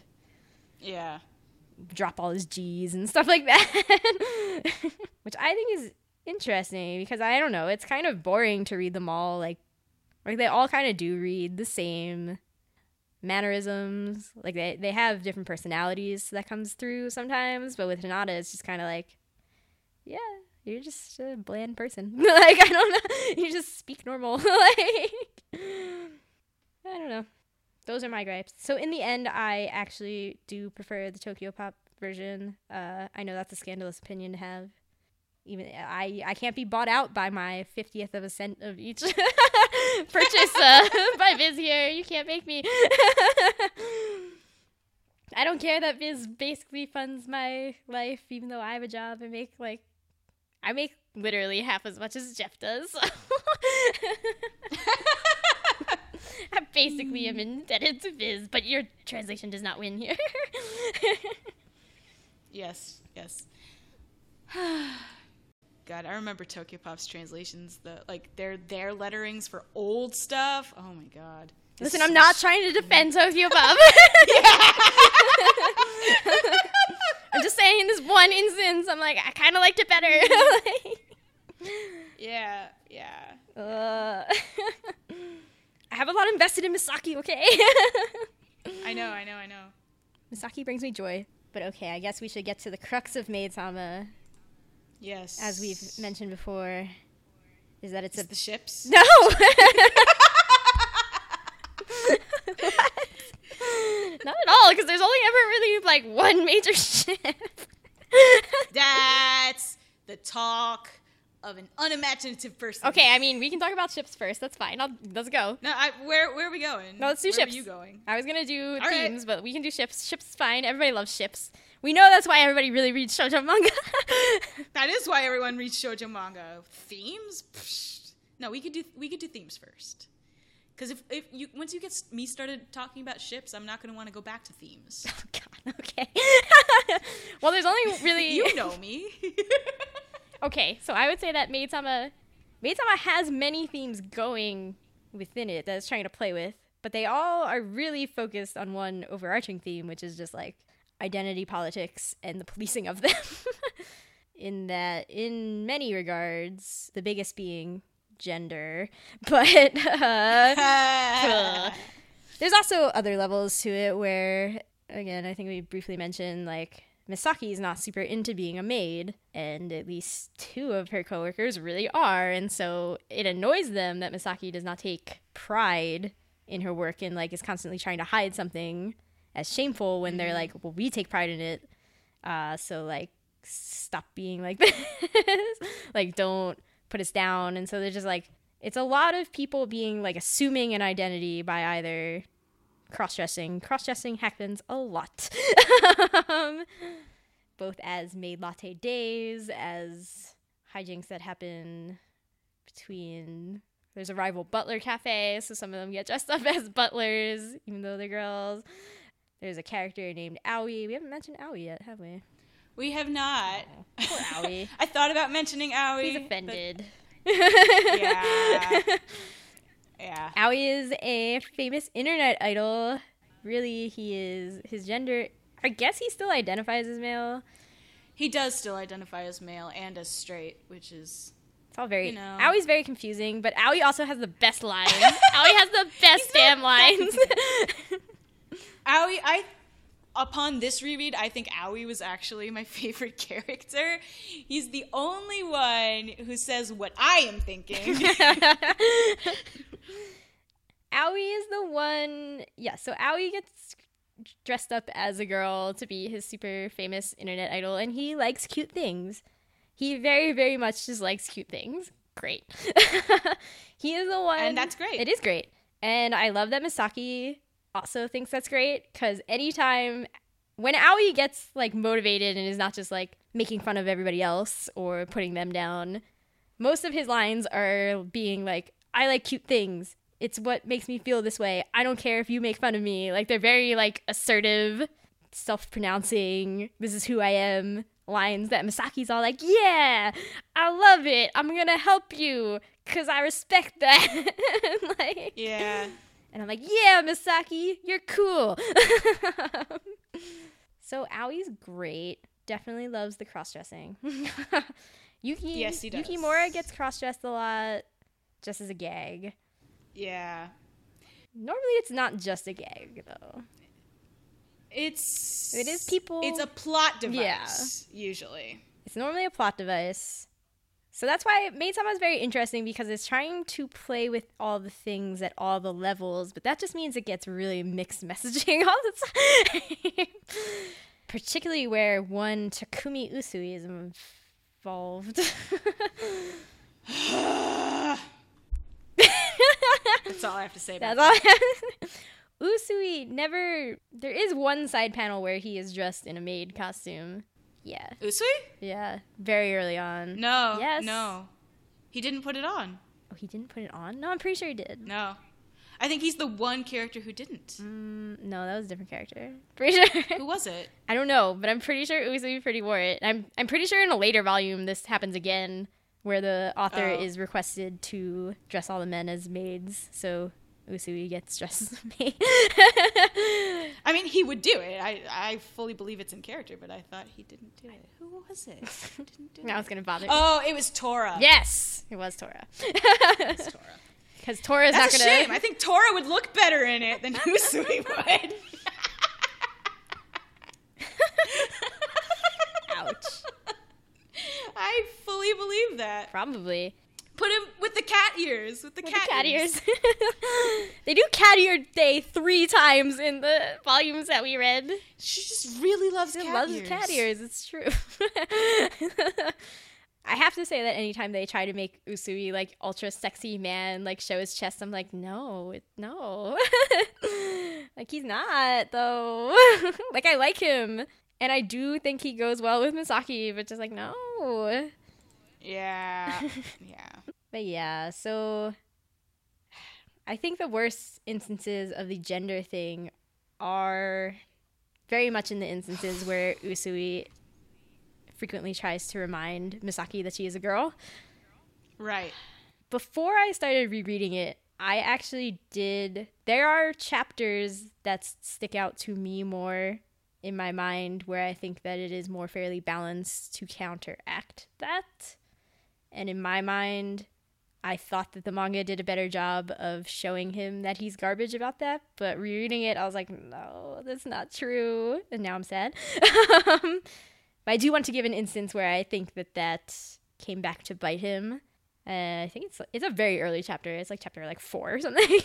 drop all his G's and stuff like that, which I think is interesting because I don't know, it's kind of boring to read them all like they all kind of do read the same mannerisms. Like they have different personalities that comes through sometimes, but with Hinata it's just kind of like, yeah, you're just a bland person. Like, I don't know, you just speak normal. Like, I don't know. Those are my gripes. So in the end, I actually do prefer the Tokyo Pop version. I know that's a scandalous opinion to have. Even I can't be bought out by my 50th of a cent of each purchase by Viz here. You can't make me. I don't care that Viz basically funds my life, even though I have a job and I make literally half as much as Jeff does. So. I basically am indebted to Viz, but your translation does not win here. Yes. God, I remember Tokyo Pop's translations, their letterings for old stuff. Oh my God. Listen, I'm not trying to defend Tokyo Pop. I'm just saying in this one instance, I'm like, I kind of liked it better. Yeah. I have a lot invested in Misaki, okay? I know. Misaki brings me joy. But okay, I guess we should get to the crux of Maid-sama. Yes. As we've mentioned before, is that it's the ships? No! Not at all, because there's only ever really, one major ship. That's the talk of an unimaginative person. Okay, I mean, we can talk about ships first. That's fine. Let's go. No, where are we going? No, let's do ships. Where are you going? I was going to do All themes, right. but we can do ships. Ships is fine. Everybody loves ships. We know that's why everybody really reads shoujo manga. That is why everyone reads shoujo manga. Themes? Psh. No, we could do themes first. Because once you get me started talking about ships, I'm not going to want to go back to themes. Oh, God. Okay. Well, there's only really... You know me. Okay, so I would say that Maid-sama has many themes going within it that it's trying to play with, but they all are really focused on one overarching theme, which is just identity politics and the policing of them. In that, in many regards, the biggest being gender, but there's also other levels to it where, again, I think we briefly mentioned, Misaki is not super into being a maid, and at least 2 of her coworkers really are, and so it annoys them that Misaki does not take pride in her work and is constantly trying to hide something as shameful when they're well, we take pride in it, so stop being like this. Don't put us down. And so they're just it's a lot of people being assuming an identity by either cross-dressing happens a lot. Both as maid latte days, as hijinks that happen between... There's a rival butler cafe, so some of them get dressed up as butlers, even though they're girls. There's a character named Aoi. We haven't mentioned Aoi yet, have we? We have not. Oh, poor Aoi. I thought about mentioning Aoi. He's offended. Yeah. Aoi is a famous internet idol. Really, his gender... I guess he still identifies as male. He does still identify as male and as straight, which is... It's all very... know. Aoi's very confusing, but Aoi also has the best lines. Aoi has the best damn lines. Aoi, upon this reread, I think Aoi was actually my favorite character. He's the only one who says what I am thinking. Aoi is the one... Yeah, so Aoi gets dressed up as a girl to be his super famous internet idol, and he likes cute things. He very, very much just likes cute things. Great. He is the one... And that's great. It is great. And I love that Misaki also thinks that's great, because anytime... When Aoi gets, motivated and is not just, making fun of everybody else or putting them down, most of his lines are being I like cute things. It's what makes me feel this way. I don't care if you make fun of me. They're very, assertive, self-pronouncing, this is who I am lines that Misaki's all yeah, I love it. I'm gonna help you because I respect that. Yeah. And I'm yeah, Misaki, you're cool. So Aoi's great. Definitely loves the cross-dressing. Yes, he does. Yukimura gets cross-dressed a lot just as a gag. Yeah. Normally it's not just a gag, though. It is people... It's a plot device, usually. It's normally a plot device. So that's why Maid-sama is very interesting, because it's trying to play with all the things at all the levels, but that just means it gets really mixed messaging all the time. Particularly where one Takumi Usui is involved. That's all I have to say about That's all I have. Usui never... There is one side panel where he is dressed in a maid costume. Yeah. Usui? Yeah. Very early on. No. Yes. No. He didn't put it on. Oh, he didn't put it on? No, I'm pretty sure he did. No. I think he's the one character who didn't. No, that was a different character. Pretty sure. Who was it? I don't know, but I'm pretty sure Usui pretty wore it. I'm pretty sure in a later volume this happens again, where the author is requested to dress all the men as maids, so Usui gets dressed as a maid. I mean, he would do it. I fully believe it's in character, but I thought he didn't do it. Who was it? Who didn't do Now it? it's gonna bother. Oh, it was Tora. Yes, it was Tora. It was Tora. Because Tora's That's not a gonna. shame. I think Tora would look better in it than Usui would. Ouch. I fully believe that. Probably. Put him with the cat ears. With the cat ears. They do cat ear day 3 times in the volumes that we read. She just really loves She cat loves ears. cat ears. It's true. I have to say that anytime they try to make Usui like ultra sexy man, like show his chest, I'm like, no. Like he's not though. Like I like him, and I do think he goes well with Misaki, but just like no. Yeah. Yeah. But yeah, so I think the worst instances of the gender thing are very much in the instances where Usui frequently tries to remind Misaki that she is a girl. Right. Before I started rereading it, I actually did... There are chapters that stick out to me more in my mind where I think that it is more fairly balanced to counteract that. And in my mind, I thought that the manga did a better job of showing him that he's garbage about that. But rereading it, I was like, no, that's not true. And now I'm sad. But I do want to give an instance where I think that came back to bite him. I think it's a very early chapter. It's like chapter 4 or something.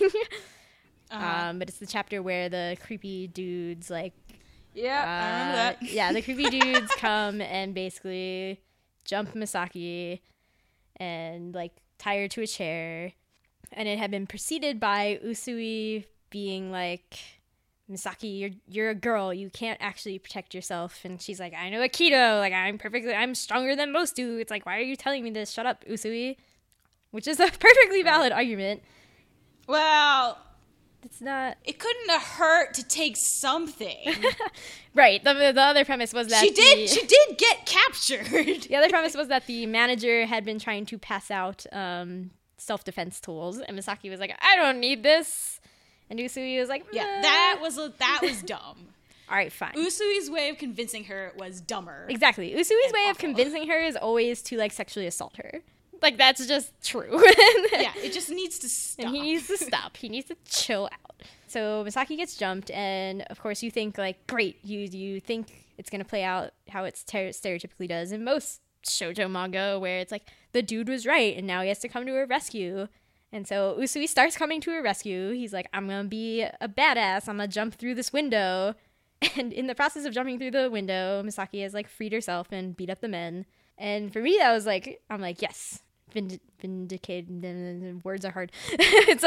But it's the chapter where the creepy dudes Yeah, I remember that. Yeah, the creepy dudes come and basically jump Misaki and tie her to a chair. And it had been preceded by Usui being like, Misaki, you're a girl. You can't actually protect yourself. And she's like, I know Aikido. I'm stronger than most dudes. Why are you telling me this? Shut up, Usui. Which is a perfectly valid argument. Well, It's not... it couldn't have hurt to take something. Right. The other premise was that She did get captured. The other premise was that the manager had been trying to pass out self-defense tools. And Misaki was like, I don't need this. And Usui was like, Yeah, "Meh." that was dumb. All right, fine. Usui's way of convincing her was dumber. Exactly. Usui's And way of awful. convincing her is always to sexually assault her. That's just true. Yeah, it just needs to stop. And he needs to stop. He needs to chill out. So Misaki gets jumped, and of course you think great. You think it's gonna play out how it stereotypically does in most shoujo manga, where it's the dude was right, and now he has to come to her rescue. And so Usui starts coming to her rescue. He's like, I'm gonna be a badass. I'm gonna jump through this window. And in the process of jumping through the window, Misaki has freed herself and beat up the men. And for me, that was I'm like, yes, vindicated. Words are hard. It's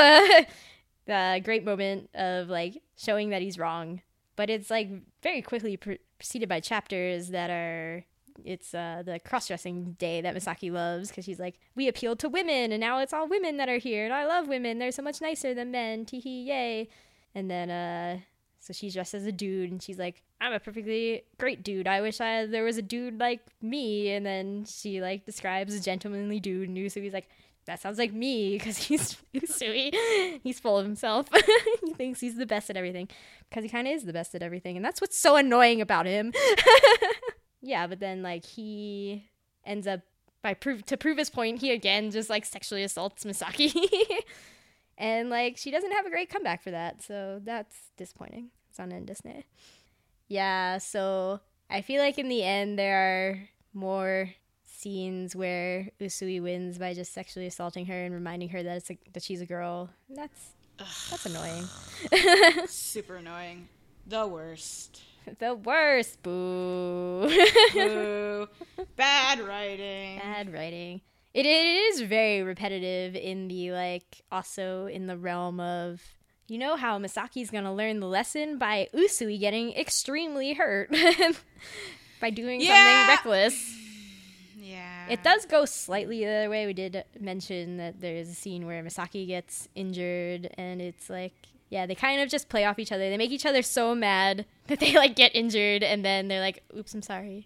a great moment of showing that he's wrong. But it's very quickly preceded by chapters that are... It's the cross-dressing day that Misaki loves, because she's like, we appealed to women, and now it's all women that are here, and I love women. They're so much nicer than men. Tee-hee, yay. And then, so she's dressed as a dude, and she's like, I'm a perfectly great dude. I wish there was a dude like me. And then she, describes a gentlemanly dude, and Usui's like, that sounds like me, because he's Usui. He's full of himself. He thinks he's the best at everything, because he kind of is the best at everything, and that's what's so annoying about him. Yeah, but then, he ends up, to prove his point, he again just, sexually assaults Misaki. And, like, she doesn't have a great comeback for that, so that's disappointing. It's on in Disney. Yeah, so I feel like in the end there are more scenes where Usui wins by just sexually assaulting her and reminding her that that she's a girl. That's annoying. Super annoying. The worst. The worst. Boo. Boo. Bad writing. Bad writing. It is very repetitive in the, like, also in the realm of, you know how Misaki's gonna learn the lesson by Usui getting extremely hurt by doing something reckless. Yeah. It does go slightly the other way. We did mention that there's a scene where Misaki gets injured, and it's like, yeah, they kind of just play off each other. They make each other so mad that they, like, get injured, and then they're like, oops, I'm sorry.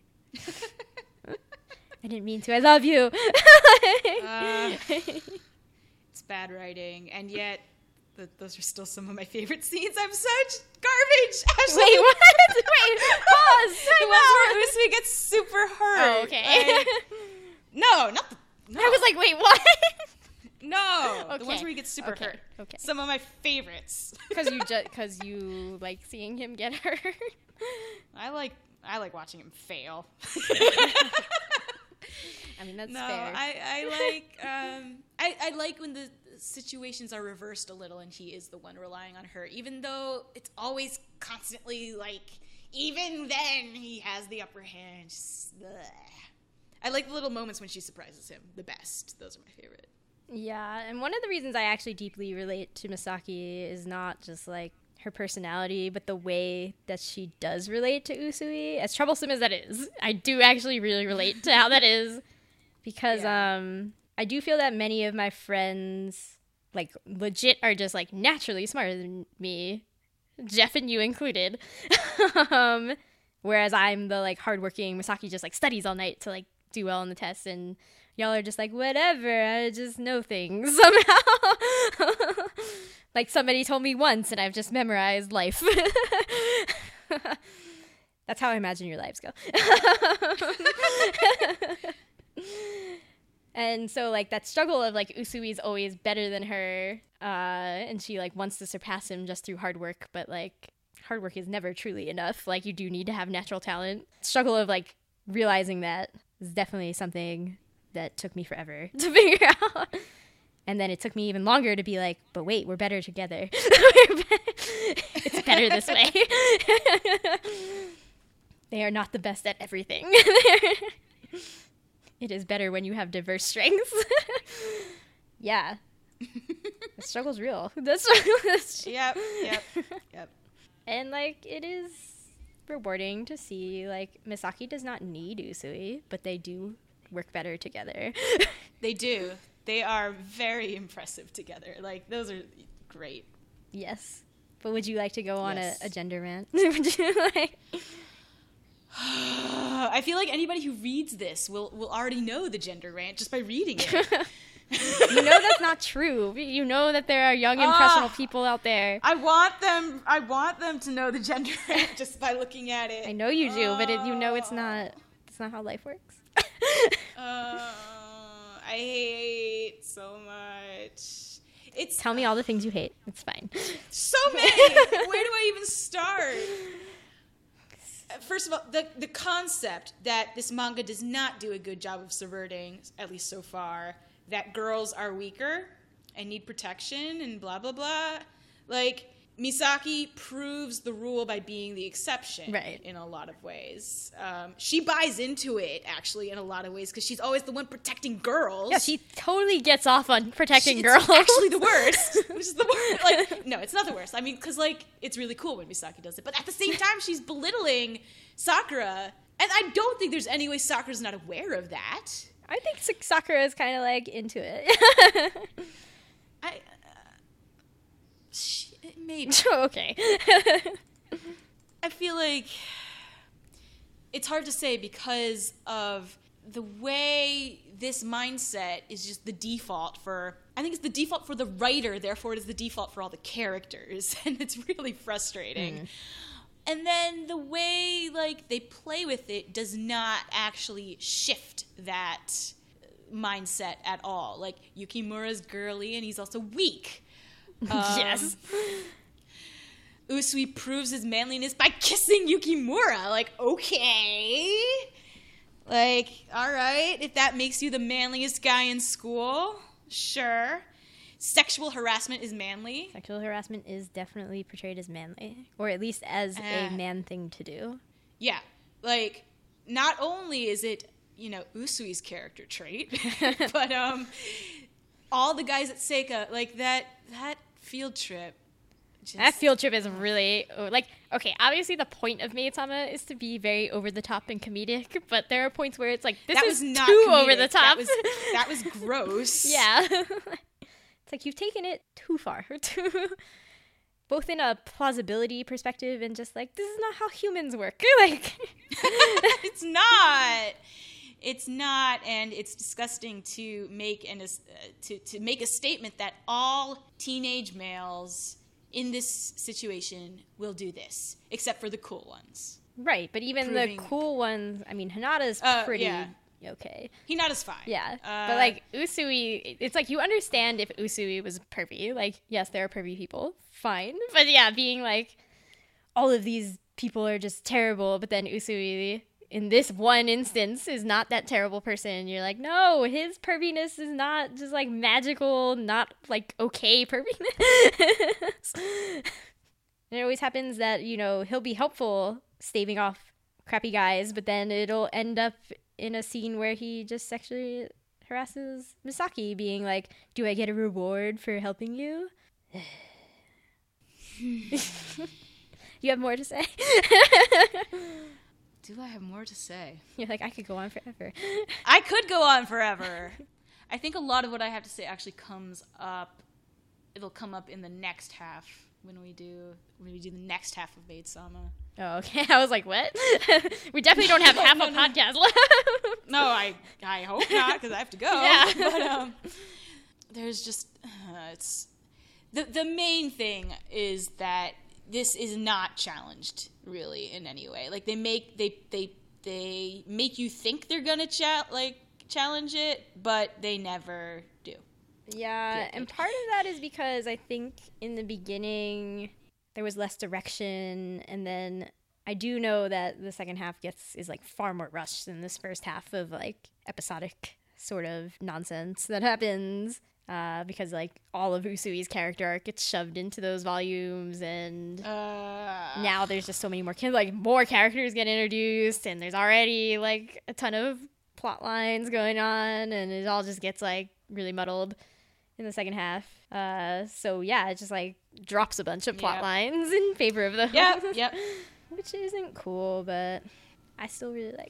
I didn't mean to. I love you. It's bad writing, and yet those are still some of my favorite scenes. I'm such garbage. Ashley. Wait, what? Wait, pause. The ones where Usui gets super hurt. Oh, okay. Like, no, not the. No. I was like, wait, what? No, Okay. the ones where he gets super hurt. Okay. Some of my favorites. Because you like seeing him get hurt. I like watching him fail. I mean, that's No, fair. I like when the situations are reversed a little and he is the one relying on her, even though it's always constantly like, even then he has the upper hand. Just, bleh. I like the little moments when she surprises him the best. Those are my favorite. Yeah, and one of the reasons I actually deeply relate to Misaki is not just like her personality, but the way that she does relate to Usui. As troublesome as that is, I do actually really relate to how that is, because I do feel that many of my friends, like, legit are just like naturally smarter than me, Jeff and you included. Whereas I'm the, like, hardworking Misaki, just like studies all night to like do well on the test, and y'all are just like, whatever, I just know things somehow. Like somebody told me once and I've just memorized life. That's how I imagine your lives go. And so, like, that struggle of, like, Usui's always better than her, and she, like, wants to surpass him just through hard work, but, like, hard work is never truly enough. Like, you do need to have natural talent. Struggle of, like, realizing that is definitely something that took me forever to figure out. And then it took me even longer to be like, but wait, we're better together. It's better this way. They are not the best at everything. It is better when you have diverse strengths. Yeah. The struggle's real. The struggle is... Yep. And, like, it is rewarding to see, like, Misaki does not need Usui, but they do work better together. They do. They are very impressive together. Like, those are great. Yes. But would you like to go on Yes. a gender rant? Would you like... I feel like anybody who reads this will already know the gender rant just by reading it. You know that's not true. You know that there are young, impressionable people out there. I want them to know the gender rant just by looking at it. I know you do, but you know it's not how life works. I hate so much. It's Tell me all the things you hate. It's fine. so many. Where do I even start? First of all, the concept that this manga does not do a good job of subverting, at least so far, that girls are weaker and need protection and blah, blah, blah. Like, Misaki proves the rule by being the exception, right, in a lot of ways. She buys into it, actually, in a lot of ways, because she's always the one protecting girls. Yeah, she totally gets off on protecting girls. It's actually the worst. Which is the worst. Like, no, it's not the worst. I mean, because, like, it's really cool when Misaki does it. But at the same time, she's belittling Sakura. And I don't think there's any way Sakura's not aware of that. I think Sakura is kind of, like, into it. Maybe. Okay. I feel like it's hard to say because of the way this mindset is just the default for... I think it's the default for the writer, therefore it is the default for all the characters. And it's really frustrating. And then the way, like, they play with it does not actually shift that mindset at all. Like, Yukimura's girly and he's also weak. Yes. Usui proves his manliness by kissing Yukimura. Like, okay. Like, all right, if that makes you the manliest guy in school, sure. Sexual harassment is manly. Sexual harassment is definitely portrayed as manly, or at least as a man thing to do. Yeah. Like, not only is it, Usui's character trait, but all the guys at Seika, like, that field trip. That field trip is really, like, okay, obviously the point of Maid-sama is to be very over the top and comedic, but there are points where it's like, this is not too comedic. over the top. That was gross. Yeah. It's like, you've taken it too far. Both in a plausibility perspective and just like, this is not how humans work. Like, It's not. It's not, and it's disgusting to make to make a statement that all teenage males in this situation will do this, except for the cool ones. right, but even the cool ones, I mean, Hinata's pretty okay. Hinata's fine. Yeah, but like Usui, it's like you understand if Usui was pervy. Like, yes, there are pervy people, fine. But yeah, being like, all of these people are just terrible, but then Usui, in this one instance, is not that terrible person. You're like, no, his perviness is not just like magical, not like okay perviness. And it always happens that, he'll be helpful staving off crappy guys, but then it'll end up in a scene where he just sexually harasses Misaki, being like, do I get a reward for helping you? You have more to say? Do I have more to say? You're like, I could go on forever. I could go on forever. I think a lot of what I have to say actually comes up. It'll come up in the next half when we do the next half of Maid-sama. Oh, okay. I was like, what? We definitely don't have half a podcast left. No, I hope not, because I have to go. Yeah. But there's just it's the main thing is that this is not challenged really in any way. Like they make you think they're gonna challenge it, but they never do. Yeah, and part of that is because I think in the beginning there was less direction, and then I do know that the second half is like far more rushed than this first half of like episodic sort of nonsense that happens. Because like all of Usui's character arc gets shoved into those volumes, and now there's just so many more more characters get introduced, and there's already like a ton of plot lines going on, and it all just gets like really muddled in the second half. So yeah, it just like drops a bunch of plot lines in favor of the Yep. which isn't cool, but I still really like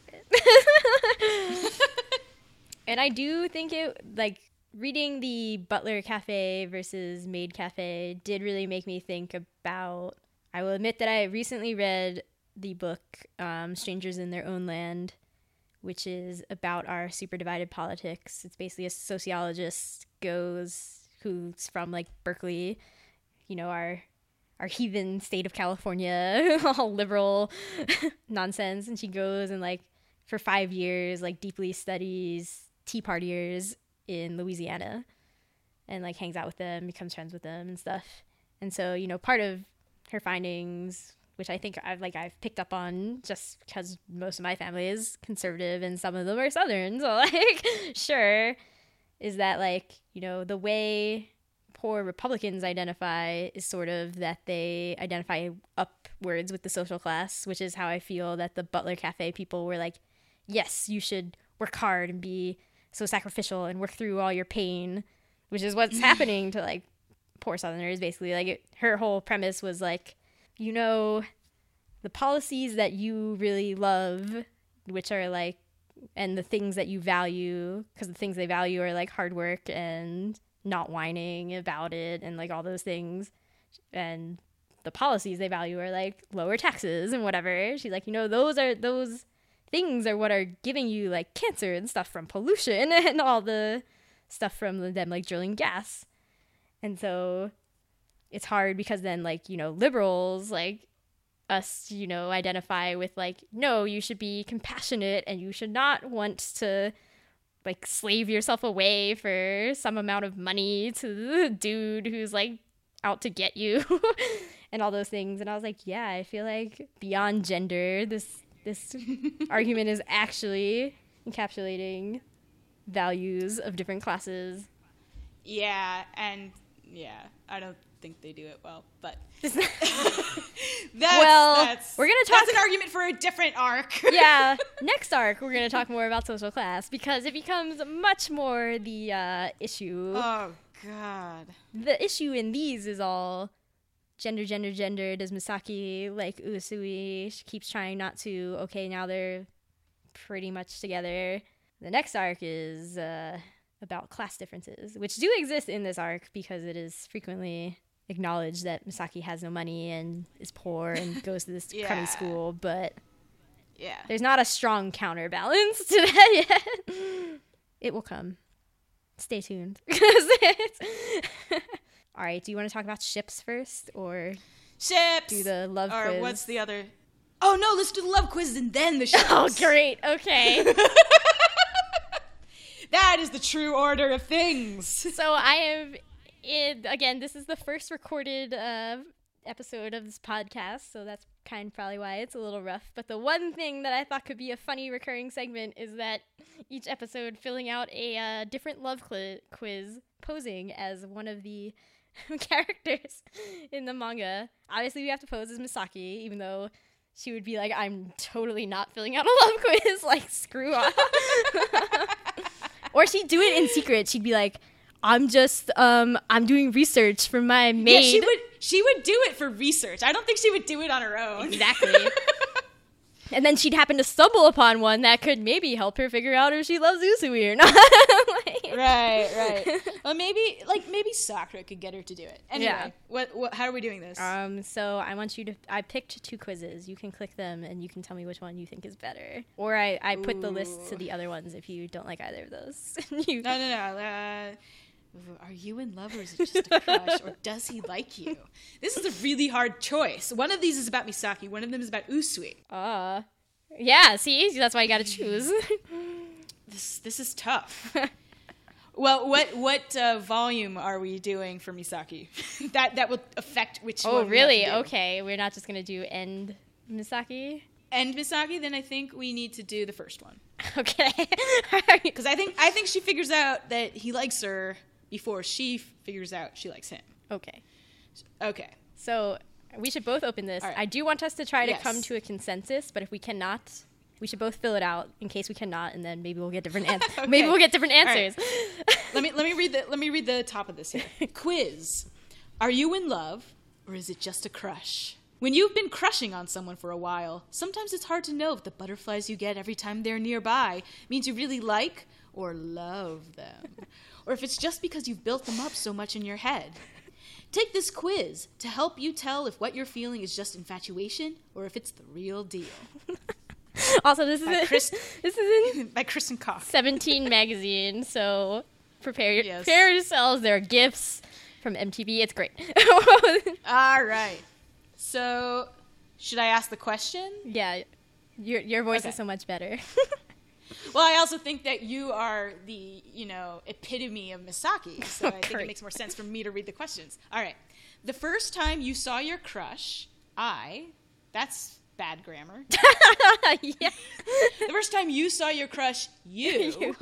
it. And I do think it like reading the Butler Cafe versus Maid Cafe did really make me think about, I will admit that I recently read the book Strangers in Their Own Land, which is about our super divided politics. It's basically a sociologist who's from like Berkeley, our heathen state of California, all liberal nonsense. And she goes and like for 5 years, like deeply studies Tea Partiers in Louisiana and like hangs out with them, becomes friends with them and stuff. And so, part of her findings, which I think I've picked up on just because most of my family is conservative and some of them are Southern, so like sure, is that like, the way poor Republicans identify is sort of that they identify upwards with the social class, which is how I feel that the Butler Cafe people were like, yes, you should work hard and be so sacrificial and work through all your pain, which is what's happening to like poor Southerners basically. Like her whole premise was like, the policies that you really love, which are like, and the things that you value, because the things they value are like hard work and not whining about it and like all those things, and the policies they value are like lower taxes and whatever. She's like, those things are what are giving you like cancer and stuff from pollution and all the stuff from them like drilling gas. And so it's hard because then like, liberals like us, identify with like, no, you should be compassionate and you should not want to like slave yourself away for some amount of money to the dude who's like out to get you and all those things. And I was like, yeah, I feel like beyond gender, this argument is actually encapsulating values of different classes. Yeah, and yeah, I don't think they do it well, but that's we're gonna talk. That's an argument for a different arc. Yeah, next arc we're gonna talk more about social class because it becomes much more the issue. Oh God. The issue in these is all gender. Does Misaki like Usui? She keeps trying not to. Okay, now they're pretty much together. The next arc is about class differences, which do exist in this arc because it is frequently acknowledged that Misaki has no money and is poor and goes to this crummy school, but yeah, there's not a strong counterbalance to that yet. It will come. Stay tuned. All right, do you want to talk about ships first, or ships? do the love or quiz? What's the other? Oh no, let's do the love quiz and then the ships. Oh, great. Okay. That is the true order of things. So I am again, this is the first recorded episode of this podcast, so that's probably why it's a little rough. But the one thing that I thought could be a funny recurring segment is that each episode filling out a different love quiz, posing as one of the characters in the manga. Obviously, we have to pose as Misaki, even though she would be like, I'm totally not filling out a love quiz, like, screw off. Or she'd do it in secret. She'd be like, I'm just, I'm doing research for my maid. Yeah, she would do it for research. I don't think she would do it on her own. Exactly. And then she'd happen to stumble upon one that could maybe help her figure out if she loves Usui or not. Right. Well, maybe Sakura could get her to do it. Anyway, Yeah. what? How are we doing this? So I want you to, I picked 2 quizzes. You can click them and you can tell me which one you think is better. Or I put the list to the other ones if you don't like either of those. No. Are you in love or is it just a crush? Or does he like you? This is a really hard choice. One of these is about Misaki. One of them is about Usui. Yeah, see? That's why you gotta choose. This is tough. Well, what volume are we doing for Misaki? that will affect which one. Oh, we really? have to do. Okay, we're not just gonna do end Misaki? And Misaki, then I think we need to do the first one. Okay. Because I think she figures out that he likes her before she figures out she likes him. Okay. So we should both open this. All right. I do want us to try to Yes. come to a consensus, but if we cannot, we should both fill it out in case we cannot, and then maybe we'll get different answers. Okay. Maybe we'll get different All right. answers. let me read the top of this here. Quiz. Are you in love or is it just a crush? When you've been crushing on someone for a while, sometimes it's hard to know if the butterflies you get every time they're nearby means you really like or love them, or if it's just because you've built them up so much in your head. Take this quiz to help you tell if what you're feeling is just infatuation or if it's the real deal. Also, this is in By Kristen Koch. 17 magazine, so prepare Yes. yourselves. There are gifts from MTV. It's great. All right. So, should I ask the question? Yeah, your voice Okay. is so much better. Well, I also think that you are the, epitome of Misaki, so I think Great. it makes more sense for me to read the questions. All right. The first time you saw your crush, that's bad grammar. Yeah. The first time you saw your crush, you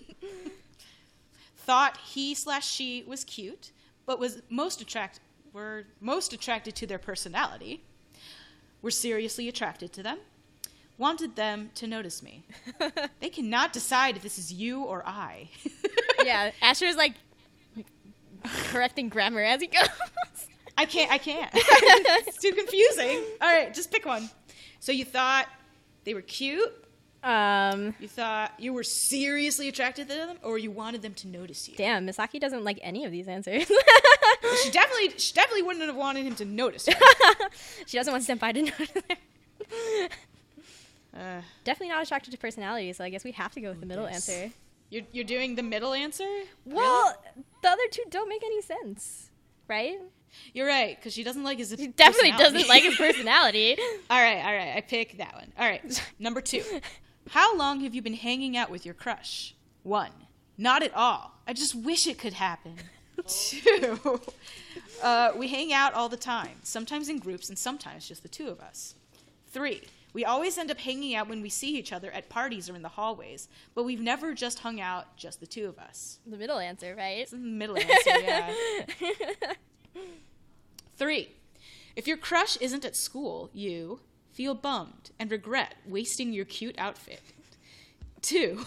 thought he/she was cute, but were most attracted to their personality, were seriously attracted to them, wanted them to notice me. They cannot decide if this is you or I. Yeah, Asher's like correcting grammar as he goes. I can't. It's too confusing. All right, just pick one. So you thought they were cute? You thought you were seriously attracted to them, or you wanted them to notice you? Damn, Misaki doesn't like any of these answers. She definitely wouldn't have wanted him to notice her. She doesn't want Senpai to notice her. Definitely not attracted to personality, so I guess we have to go with the middle answer. You're doing the middle answer? Well, the other two don't make any sense, right? You're right, because she doesn't like his He definitely doesn't like his personality. All right, I pick that one. All right, number 2. How long have you been hanging out with your crush? 1, not at all. I just wish it could happen. 2, we hang out all the time, sometimes in groups and sometimes just the two of us. 3, we always end up hanging out when we see each other at parties or in the hallways, but we've never just hung out just the two of us. The middle answer, right? It's the middle answer, yeah. 3, if your crush isn't at school, you feel bummed and regret wasting your cute outfit. 2,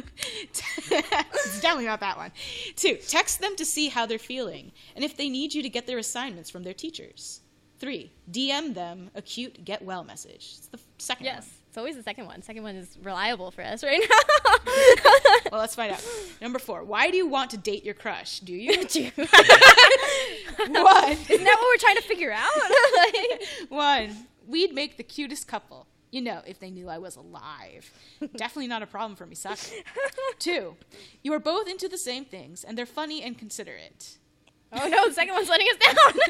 it's definitely not that one. 2, text them to see how they're feeling and if they need you to get their assignments from their teachers. 3, DM them a cute get well message. It's the second one. Yes, it's always the second one. Second one is reliable for us right now. Well, let's find out. Number 4, why do you want to date your crush? Do you? 1, Isn't that what we're trying to figure out? 1, we'd make the cutest couple. You know, if they knew I was alive. Definitely not a problem for Misaki. 2, you are both into the same things, and they're funny and considerate. Oh no, the second one's letting us down.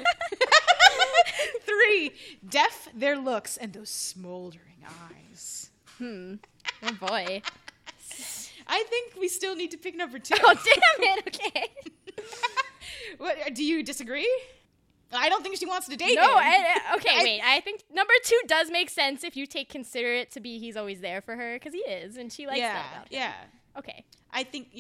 3, deaf their looks and those smoldering eyes. Oh boy. I think we still need to pick number 2. Oh damn it, okay. What, do you disagree? I don't think she wants to date No, him. wait. I think number 2 does make sense if you take considerate to be he's always there for her, because he is, and she likes that about him. Yeah. Okay. I think,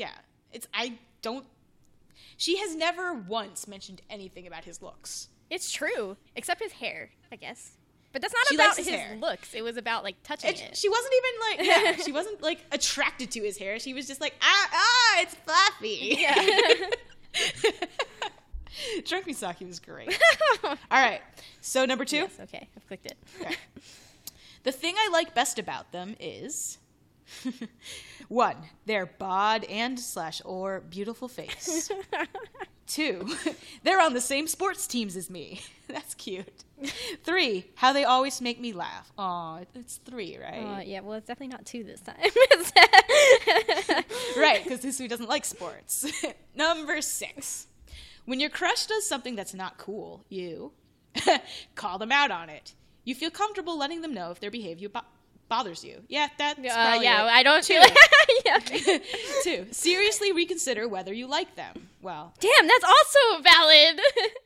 she has never once mentioned anything about his looks. It's true, except his hair, I guess. But that's not She about likes his his hair. looks. It was about, like, touching it. She wasn't even like, she wasn't like attracted to his hair. She was just like, it's fluffy. Yeah. Drunk Misaki was great. All right. So number 2. Yes, okay. I've clicked it. Okay. The thing I like best about them is 1, their bod and / or beautiful face. 2, they're on the same sports teams as me. That's cute. 3, how they always make me laugh. Aw, it's 3, right? Yeah, well, it's definitely not 2 this time. Right, because Susu doesn't like sports. Number 6. When your crush does something that's not cool, you call them out on it. You feel comfortable letting them know if their behavior bothers you. Yeah, that's probably yeah, it. I don't 2. feel like... yeah. 2, seriously reconsider whether you like them. Well, Damn, that's also valid.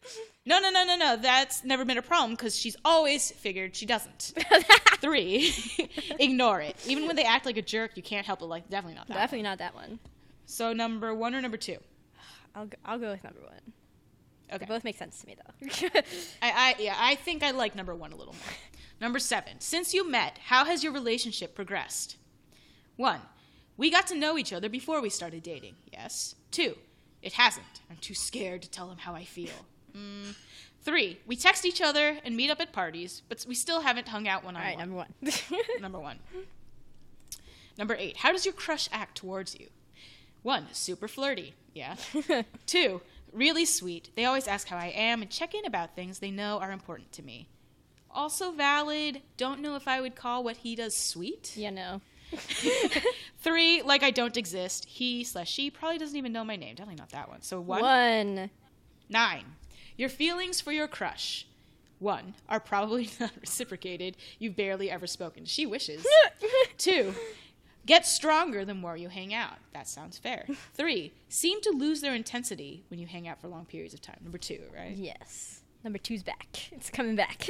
no. That's never been a problem because she's always figured she doesn't. 3, ignore it. Even when they act like a jerk, you can't help it. Like, definitely not that Definitely one. not that one. So number 1 or number 2? I'll go with number 1. Okay. They both make sense to me, though. I think I like number 1 a little more. Number 7. Since you met, how has your relationship progressed? 1. We got to know each other before we started dating. Yes. 2. It hasn't. I'm too scared to tell him how I feel. 3. We text each other and meet up at parties, but we still haven't hung out one-on-one. All right, number 1. Number 1. Number 8. How does your crush act towards you? 1. Super flirty. Yeah. 2. Really sweet. They always ask how I am and check in about things they know are important to me. Also valid. Don't know if I would call what he does sweet. Yeah, no. 3. Like I don't exist. He/she probably doesn't even know my name. Definitely not that one. So 1. 1. 9. Your feelings for your crush. 1. Are probably not reciprocated. You've barely ever spoken. She wishes. 2. Get stronger the more you hang out. That sounds fair. 3. Seem to lose their intensity when you hang out for long periods of time. Number 2, right? Yes. Number 2's back. It's coming back.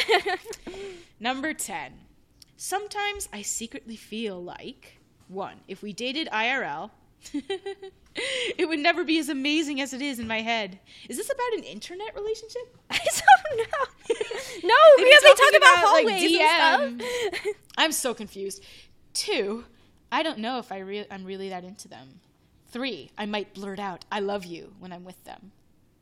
Number 10. Sometimes I secretly feel like, 1. If we dated IRL, it would never be as amazing as it is in my head. Is this about an internet relationship? I don't know. No, because they talk about hallways and stuff. I'm so confused. 2. I don't know if I'm really that into them. 3. I might blurt out, I love you, when I'm with them.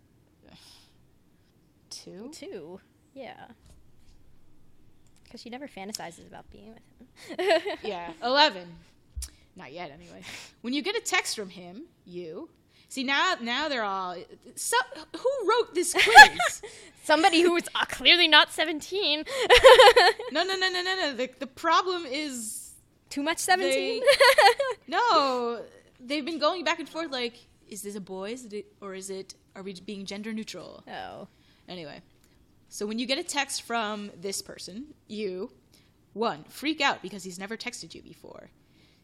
2? 2. Yeah. Because she never fantasizes about being with him. Yeah. 11. Not yet, anyway. When you get a text from him, you... See, now they're all... who wrote this quiz? Somebody who is clearly not 17. No. The problem is... Too much 17? No. They've been going back and forth like, is this a boy? Are we being gender neutral? Oh. Anyway. So when you get a text from this person, you, 1, freak out because he's never texted you before.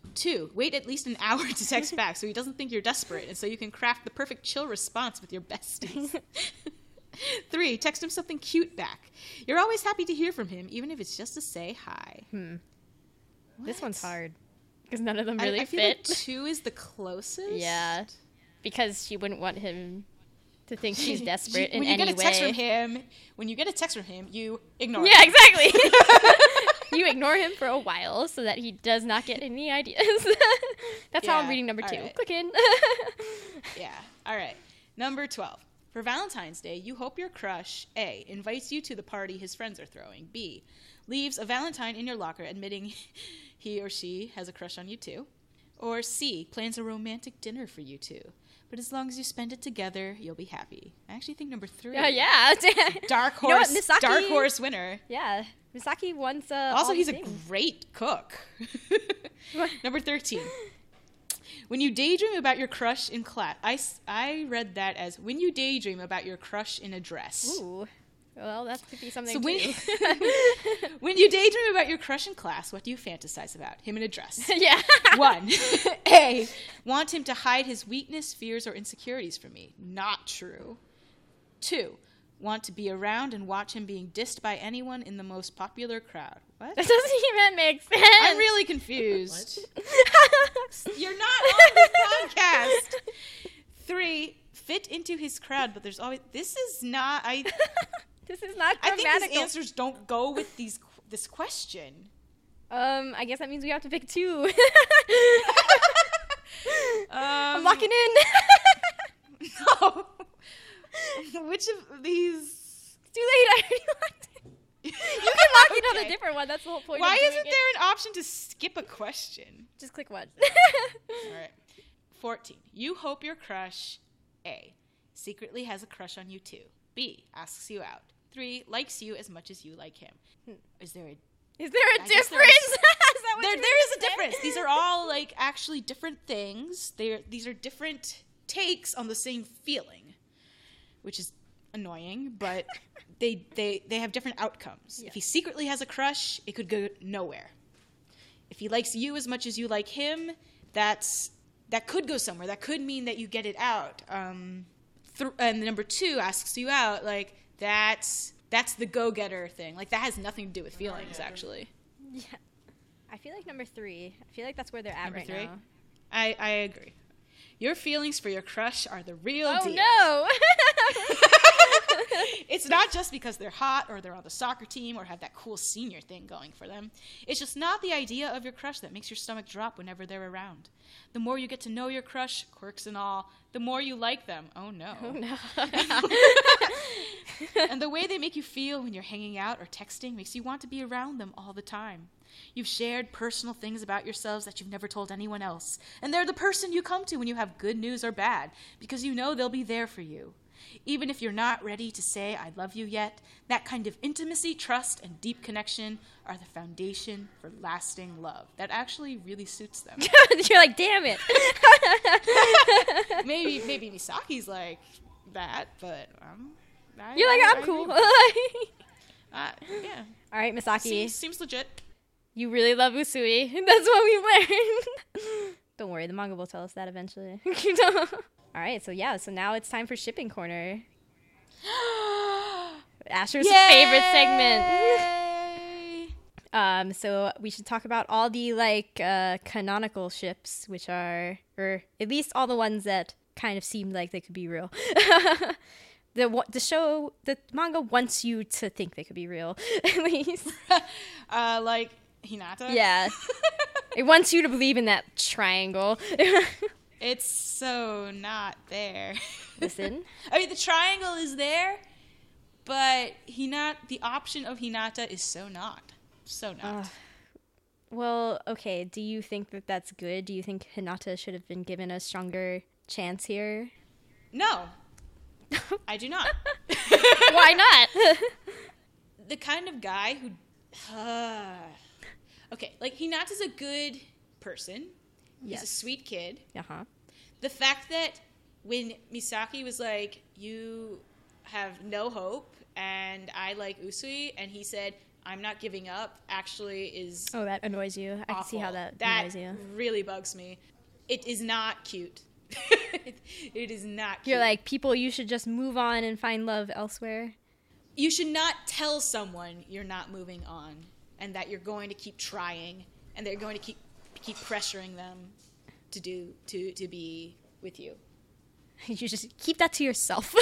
2, wait at least an hour to text back so he doesn't think you're desperate and so you can craft the perfect chill response with your besties. 3, text him something cute back. You're always happy to hear from him, even if it's just to say hi. This one's hard because none of them I really feel fit. like 2 is the closest. Yeah, because she wouldn't want him to think she's desperate in when you any get a text way. from him, you ignore Yeah, him. exactly. You ignore him for a while so that he does not get any ideas. That's how I'm Yeah, reading number all 2. right. Click in. Yeah. All right. Number 12. For Valentine's Day, you hope your crush, A, invites you to the party his friends are throwing, B, leaves a Valentine in your locker admitting he or she has a crush on you too, or C, plans a romantic dinner for you two. But as long as you spend it together, you'll be happy. I actually think number 3. Yeah. Dark You know what, horse, Misaki- dark horse winner. Yeah. Misaki wants Also, all he's the a things. great cook. Number 13. When you daydream about your crush in class, I read that as when you daydream about your crush in a dress. Ooh. Well, that could be something So too. when you daydream about your crush in class, what do you fantasize about? Him in a dress. Yeah. 1. A. Want him to hide his weakness, fears, or insecurities from me. Not true. 2. Want to be around and watch him being dissed by anyone in the most popular crowd. What? That doesn't even make sense. I'm really confused. You're not on this podcast. 3. Fit into his crowd, but there's always... This is not... This is not I grammatical. think these answers don't go with this question. I guess that means we have to pick 2. I'm Um, locking in. No. Which of these... It's too late. I already locked in. You can lock in on a Okay. different one. That's the whole point. Why of doing isn't it. there an option to skip a question? Just click one. All right. 14. You hope your crush, A, secretly has a crush on you too. B, asks you out. 3, likes you as much as you like him. Is there a... Is there a I guess difference? there is- Is that what There you is a said? difference. These are all, like, actually different things. These are different takes on the same feeling, which is annoying, but they have different outcomes. Yeah. If he secretly has a crush, it could go nowhere. If he likes you as much as you like him, that could go somewhere. That could mean that you get it out. And number 2 asks you out, like, that's the go-getter thing. Like, that has nothing to do with feelings, actually. Yeah. I feel like number 3. I feel like that's where they're at Number right 3? now. I agree. Your feelings for your crush are the real Oh deal. no! It's not just because they're hot or they're on the soccer team or have that cool senior thing going for them. It's just not the idea of your crush that makes your stomach drop whenever they're around. The more you get to know your crush, quirks and all, the more you like them. Oh no. Oh no. And the way they make you feel when you're hanging out or texting makes you want to be around them all the time. You've shared personal things about yourselves that you've never told anyone else. And they're the person you come to when you have good news or bad, because you know they'll be there for you. Even if you're not ready to say I love you yet, that kind of intimacy, trust, and deep connection are the foundation for lasting love. That actually really suits them. You're like, damn it. maybe Misaki's like that, but You're like, I'm I cool. agree. Yeah. All right, Misaki. Seems legit. You really love Usui. That's what we learned. Don't worry, the manga will tell us that eventually. All right, so now it's time for Shipping Corner. Asher's favorite segment. So we should talk about all the canonical ships, which are, or at least all the ones that kind of seem like they could be real. The manga wants you to think they could be real, at least. Like Hinata. Yeah. It wants you to believe in that triangle. It's so not there. Listen. I mean, the triangle is there, but the option of Hinata is so not. So not. Well, okay. Do you think that that's good? Do you think Hinata should have been given a stronger chance here? No. I do not. Why not? The kind of guy who... okay, like, Hinata's a good person. He's a Yes. sweet kid. Uh-huh. The fact that when Misaki was like, you have no hope, and I like Usui, and he said, I'm not giving up actually is Oh, that annoys you. I can see how awful. that annoys you. really bugs me. It is not cute. It is not cute. You're like, people, you should just move on and find love elsewhere. You should not tell someone you're not moving on and that you're going to keep trying and they're going to keep pressuring them to be with you. You just keep that to yourself.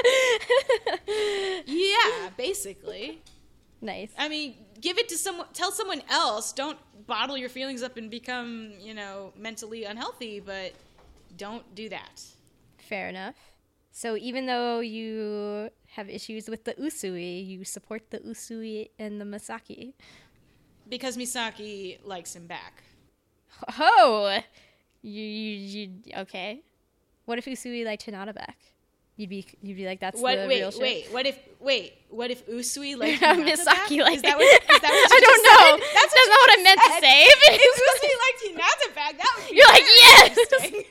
Yeah, basically. Nice. I mean, give it to someone, tell someone else. Don't bottle your feelings up and become, mentally unhealthy, but don't do that. Fair enough. So even though you have issues with the Usui, you support the Usui and the Misaki. Because Misaki likes him back. Oh! You okay. What if Usui liked Hinata back? You'd be like, that's the real shit. What if Usui liked Misaki back? like Is that what you I don't just know. said? That's not what I meant to say. If Usui liked Hinata back, that would be You're like, very yes! interesting.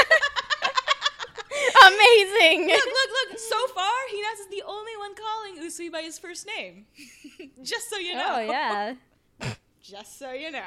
Amazing. Look. So far, Hinata's the only one calling Usui by his first name. Just so you know. Oh, yeah. Just so you know.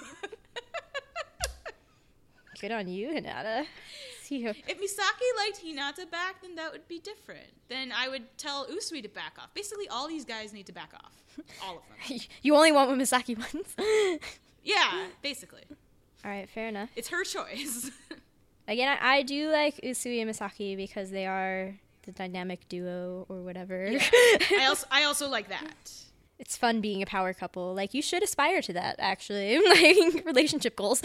Good on you, Hinata. See you. If Misaki liked Hinata back, then that would be different. Then I would tell Usui to back off. Basically, all these guys need to back off. All of them. You only want what Misaki wants. Yeah, basically. All right, fair enough. It's her choice. Again, I do like Usui and Misaki because they are the dynamic duo or whatever. Yeah. I also like that. It's fun being a power couple. Like, you should aspire to that, actually. Like, relationship goals.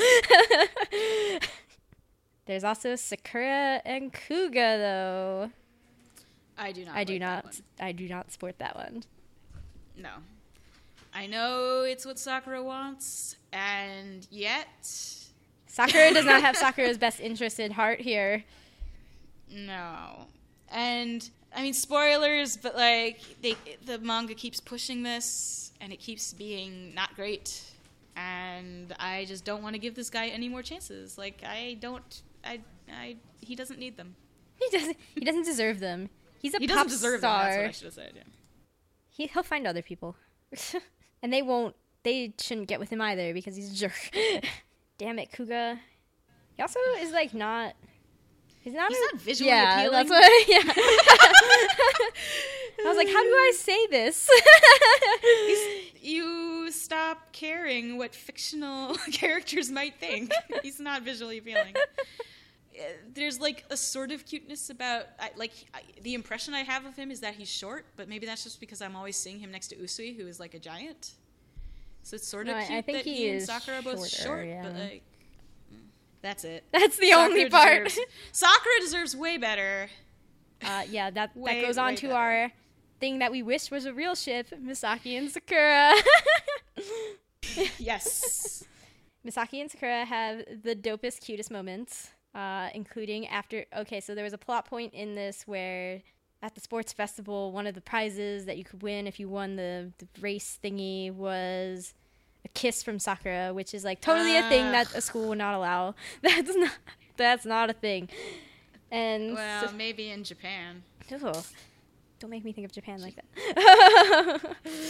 There's also Sakura and Kuga, though. I do not. I do not support that one. No. I know it's what Sakura wants, and yet Sakura does not have Sakura's best interest in heart here. No. And I mean, spoilers, but like the manga keeps pushing this, and it keeps being not great. And I just don't want to give this guy any more chances. Like he doesn't need them. He doesn't deserve them. He's a He pop doesn't deserve them. star. That's what I should have said. Yeah. He'll find other people. And they shouldn't get with him either because he's a jerk. Damn it, Kuga. He also is like not. He's not visually yeah, appealing. That's what. Yeah. I was like, how do I say this? You stop caring what fictional characters might think. He's not visually appealing. There's like a sort of cuteness about the impression I have of him is that he's short, but maybe that's just because I'm always seeing him next to Usui, who is like a giant. So it's sort of cute I think that he and Sakura are both short, yeah. but like that's it. That's the only part. Sakura deserves way better. Yeah, that Way, goes on way to better. our thing that we wished was a real ship, Misaki and Sakura. Yes. Misaki and Sakura have the dopest, cutest moments, including after... Okay, so there was a plot point in this where at the sports festival, one of the prizes that you could win if you won the race thingy was a kiss from Sakura, which is like totally a thing that a school would not allow. That's not a thing. And Well, maybe in Japan. Ugh. Don't make me think of Japan like that.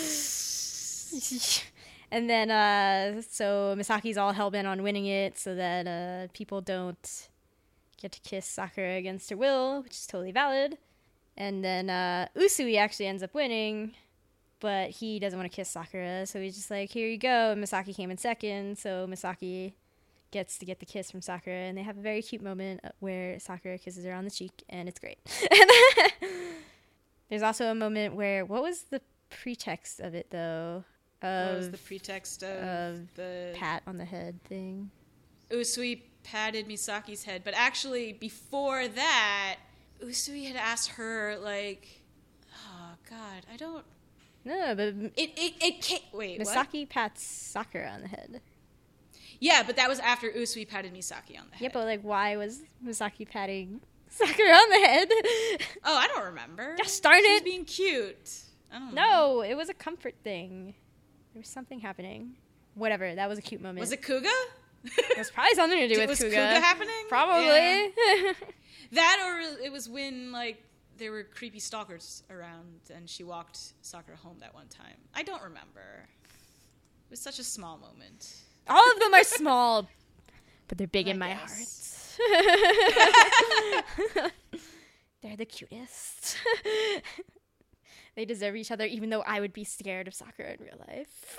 And then, so Misaki's all hell-bent on winning it so that people don't get to kiss Sakura against her will, which is totally valid. And then Usui actually ends up winning, but he doesn't want to kiss Sakura, so he's just like, here you go. And Misaki came in second, so Misaki gets to get the kiss from Sakura, and they have a very cute moment where Sakura kisses her on the cheek, and it's great. There's also a moment where, what was the pretext of it, though? What was the pretext of the pat on the head thing? Usui patted Misaki's head, but actually before that, Usui had asked her like, "Oh God, I don't." No, but It can't. Wait, Misaki what? pats Sakura on the head. Yeah, but that was after Usui patted Misaki on the head. Yeah, but like, why was Misaki patting Sakura on the head? Oh, I don't remember. Gosh darn She was it! being cute. I don't know. No, it was a comfort thing. There was something happening. Whatever, that was a cute moment. Was it Kuga? It was probably something to do with was Kuga. Kuga happening? Probably. Yeah. That or it was when like there were creepy stalkers around and she walked Sakura home that one time. I don't remember. It was such a small moment. All of them are small, but they're big in my guess. heart. They're the cutest. They deserve each other, even though I would be scared of Sakura in real life.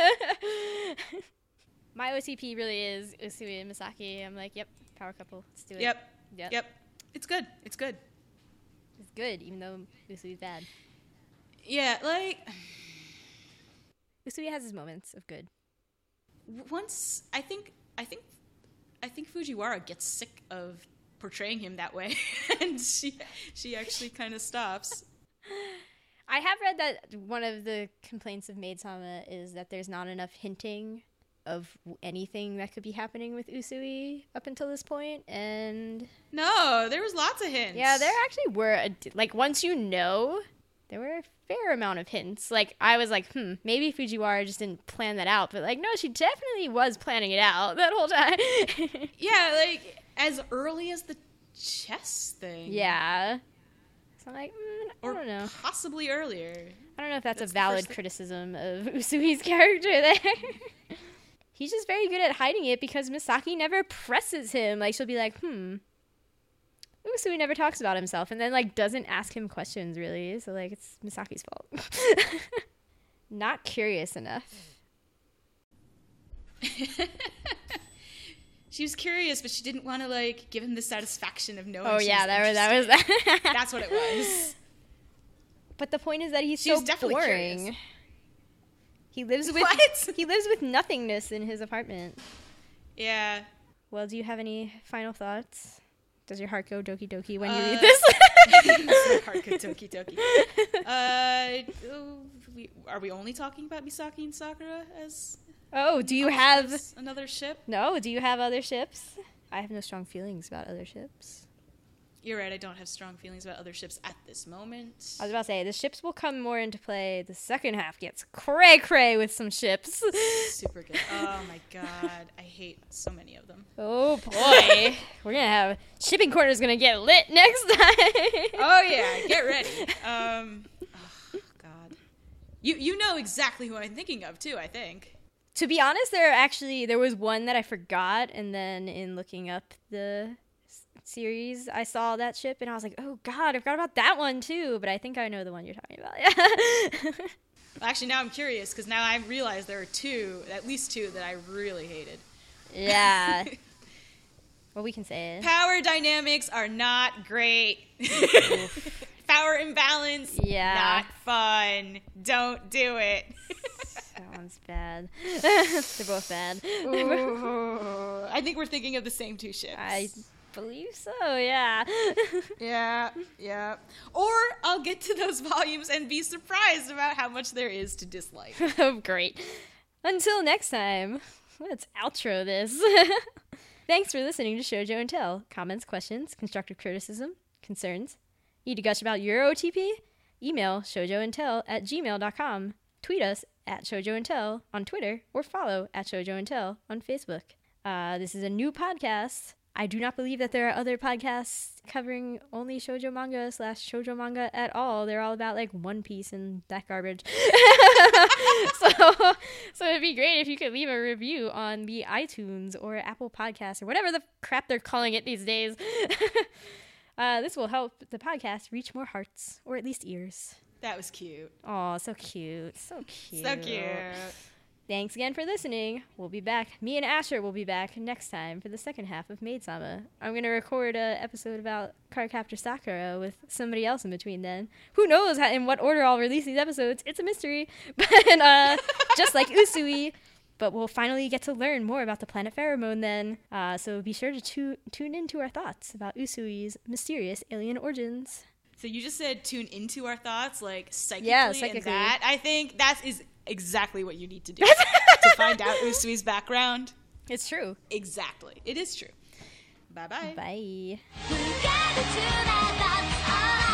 My OTP really is Usui and Misaki. I'm like, yep, power couple. Let's do it. Yep. It's good. It's good. It's good, even though Usui's bad. Yeah, like Usui has his moments of good. once I think Fujiwara gets sick of portraying him that way, and she actually kind of stops. I have read that one of the complaints of Maid-sama is that there's not enough hinting of anything that could be happening with Usui up until this point, and No, there was lots of hints. yeah, there actually were once you know, there were a fair amount of hints. Like, I was like, maybe Fujiwara just didn't plan that out, but like, no, she definitely was planning it out that whole time. Yeah, like as early as the chess thing. Yeah. So I'm like, I Or don't know. possibly earlier. I don't know if that's a the valid first thing- criticism of Usui's character there. He's just very good at hiding it because Misaki never presses him. Like, she'll be like, Usui never talks about himself, and then, like, doesn't ask him questions, really. So, like, it's Misaki's fault. Not curious enough. She was curious, but she didn't want to like give him the satisfaction of knowing. Oh, she yeah, was that was that. That's what it was. But the point is that he's She so was definitely boring. curious. He lives with What? He lives with nothingness in his apartment. Yeah. Well, do you have any final thoughts? Does your heart go doki doki when you read Uh, this? Toki Toki. Are we only talking about Misaki and Sakura as Oh, do you have... as another ship? No, do you have other ships? I have no strong feelings about other ships. You're right, I don't have strong feelings about other ships at this moment. I was about to say, the ships will come more into play. The second half gets cray-cray with some ships. Super good. Oh my god, I hate so many of them. Oh, boy. We're going to have... Shipping Corner's going to get lit next time. Oh yeah, get ready. Oh god. You know exactly who I'm thinking of too, I think. To be honest, there was one that I forgot, and then in looking up the series, I saw that ship, and I was like, oh god, I forgot about that one too, but I think I know the one you're talking about. Well, actually, now I'm curious, because now I realize there are at least two that I really hated. Yeah. Well, we can say it. Power dynamics are not great. Power imbalance, Yeah. not fun. Don't do it. That one's bad. They're both bad. I think we're thinking of the same two ships. I believe so, yeah. Yeah. Or I'll get to those volumes and be surprised about how much there is to dislike. Oh, great. Until next time, let's outro this. Thanks for listening to Shoujo and Tell. Comments, questions, constructive criticism, concerns. Need to gush about your OTP? Email shoujoandtell@gmail.com. Tweet us at Shoujo and Tell on Twitter, or follow at Shoujo and Tell on Facebook. This is a new podcast. I do not believe that there are other podcasts covering only shoujo manga / shoujo manga at all. They're all about like One Piece and that garbage. So it'd be great if you could leave a review on the iTunes or Apple Podcasts or whatever the crap they're calling it these days. This will help the podcast reach more hearts, or at least ears. That was cute. Oh, so cute. So cute. So cute. Thanks again for listening. We'll be back. Me and Asher will be back next time for the second half of Maid-sama. I'm going to record an episode about Cardcaptor Sakura with somebody else in between then. Who knows in what order I'll release these episodes. It's a mystery. But just like Usui. But we'll finally get to learn more about the planet Pheromone then. So be sure to tune into our thoughts about Usui's mysterious alien origins. So you just said tune into our thoughts, like psychically, Yeah, and psychically. that. I think that is exactly what you need to do to find out Usui's background. It's true. Exactly. It is true. Bye-bye. Bye. Together to the thoughts of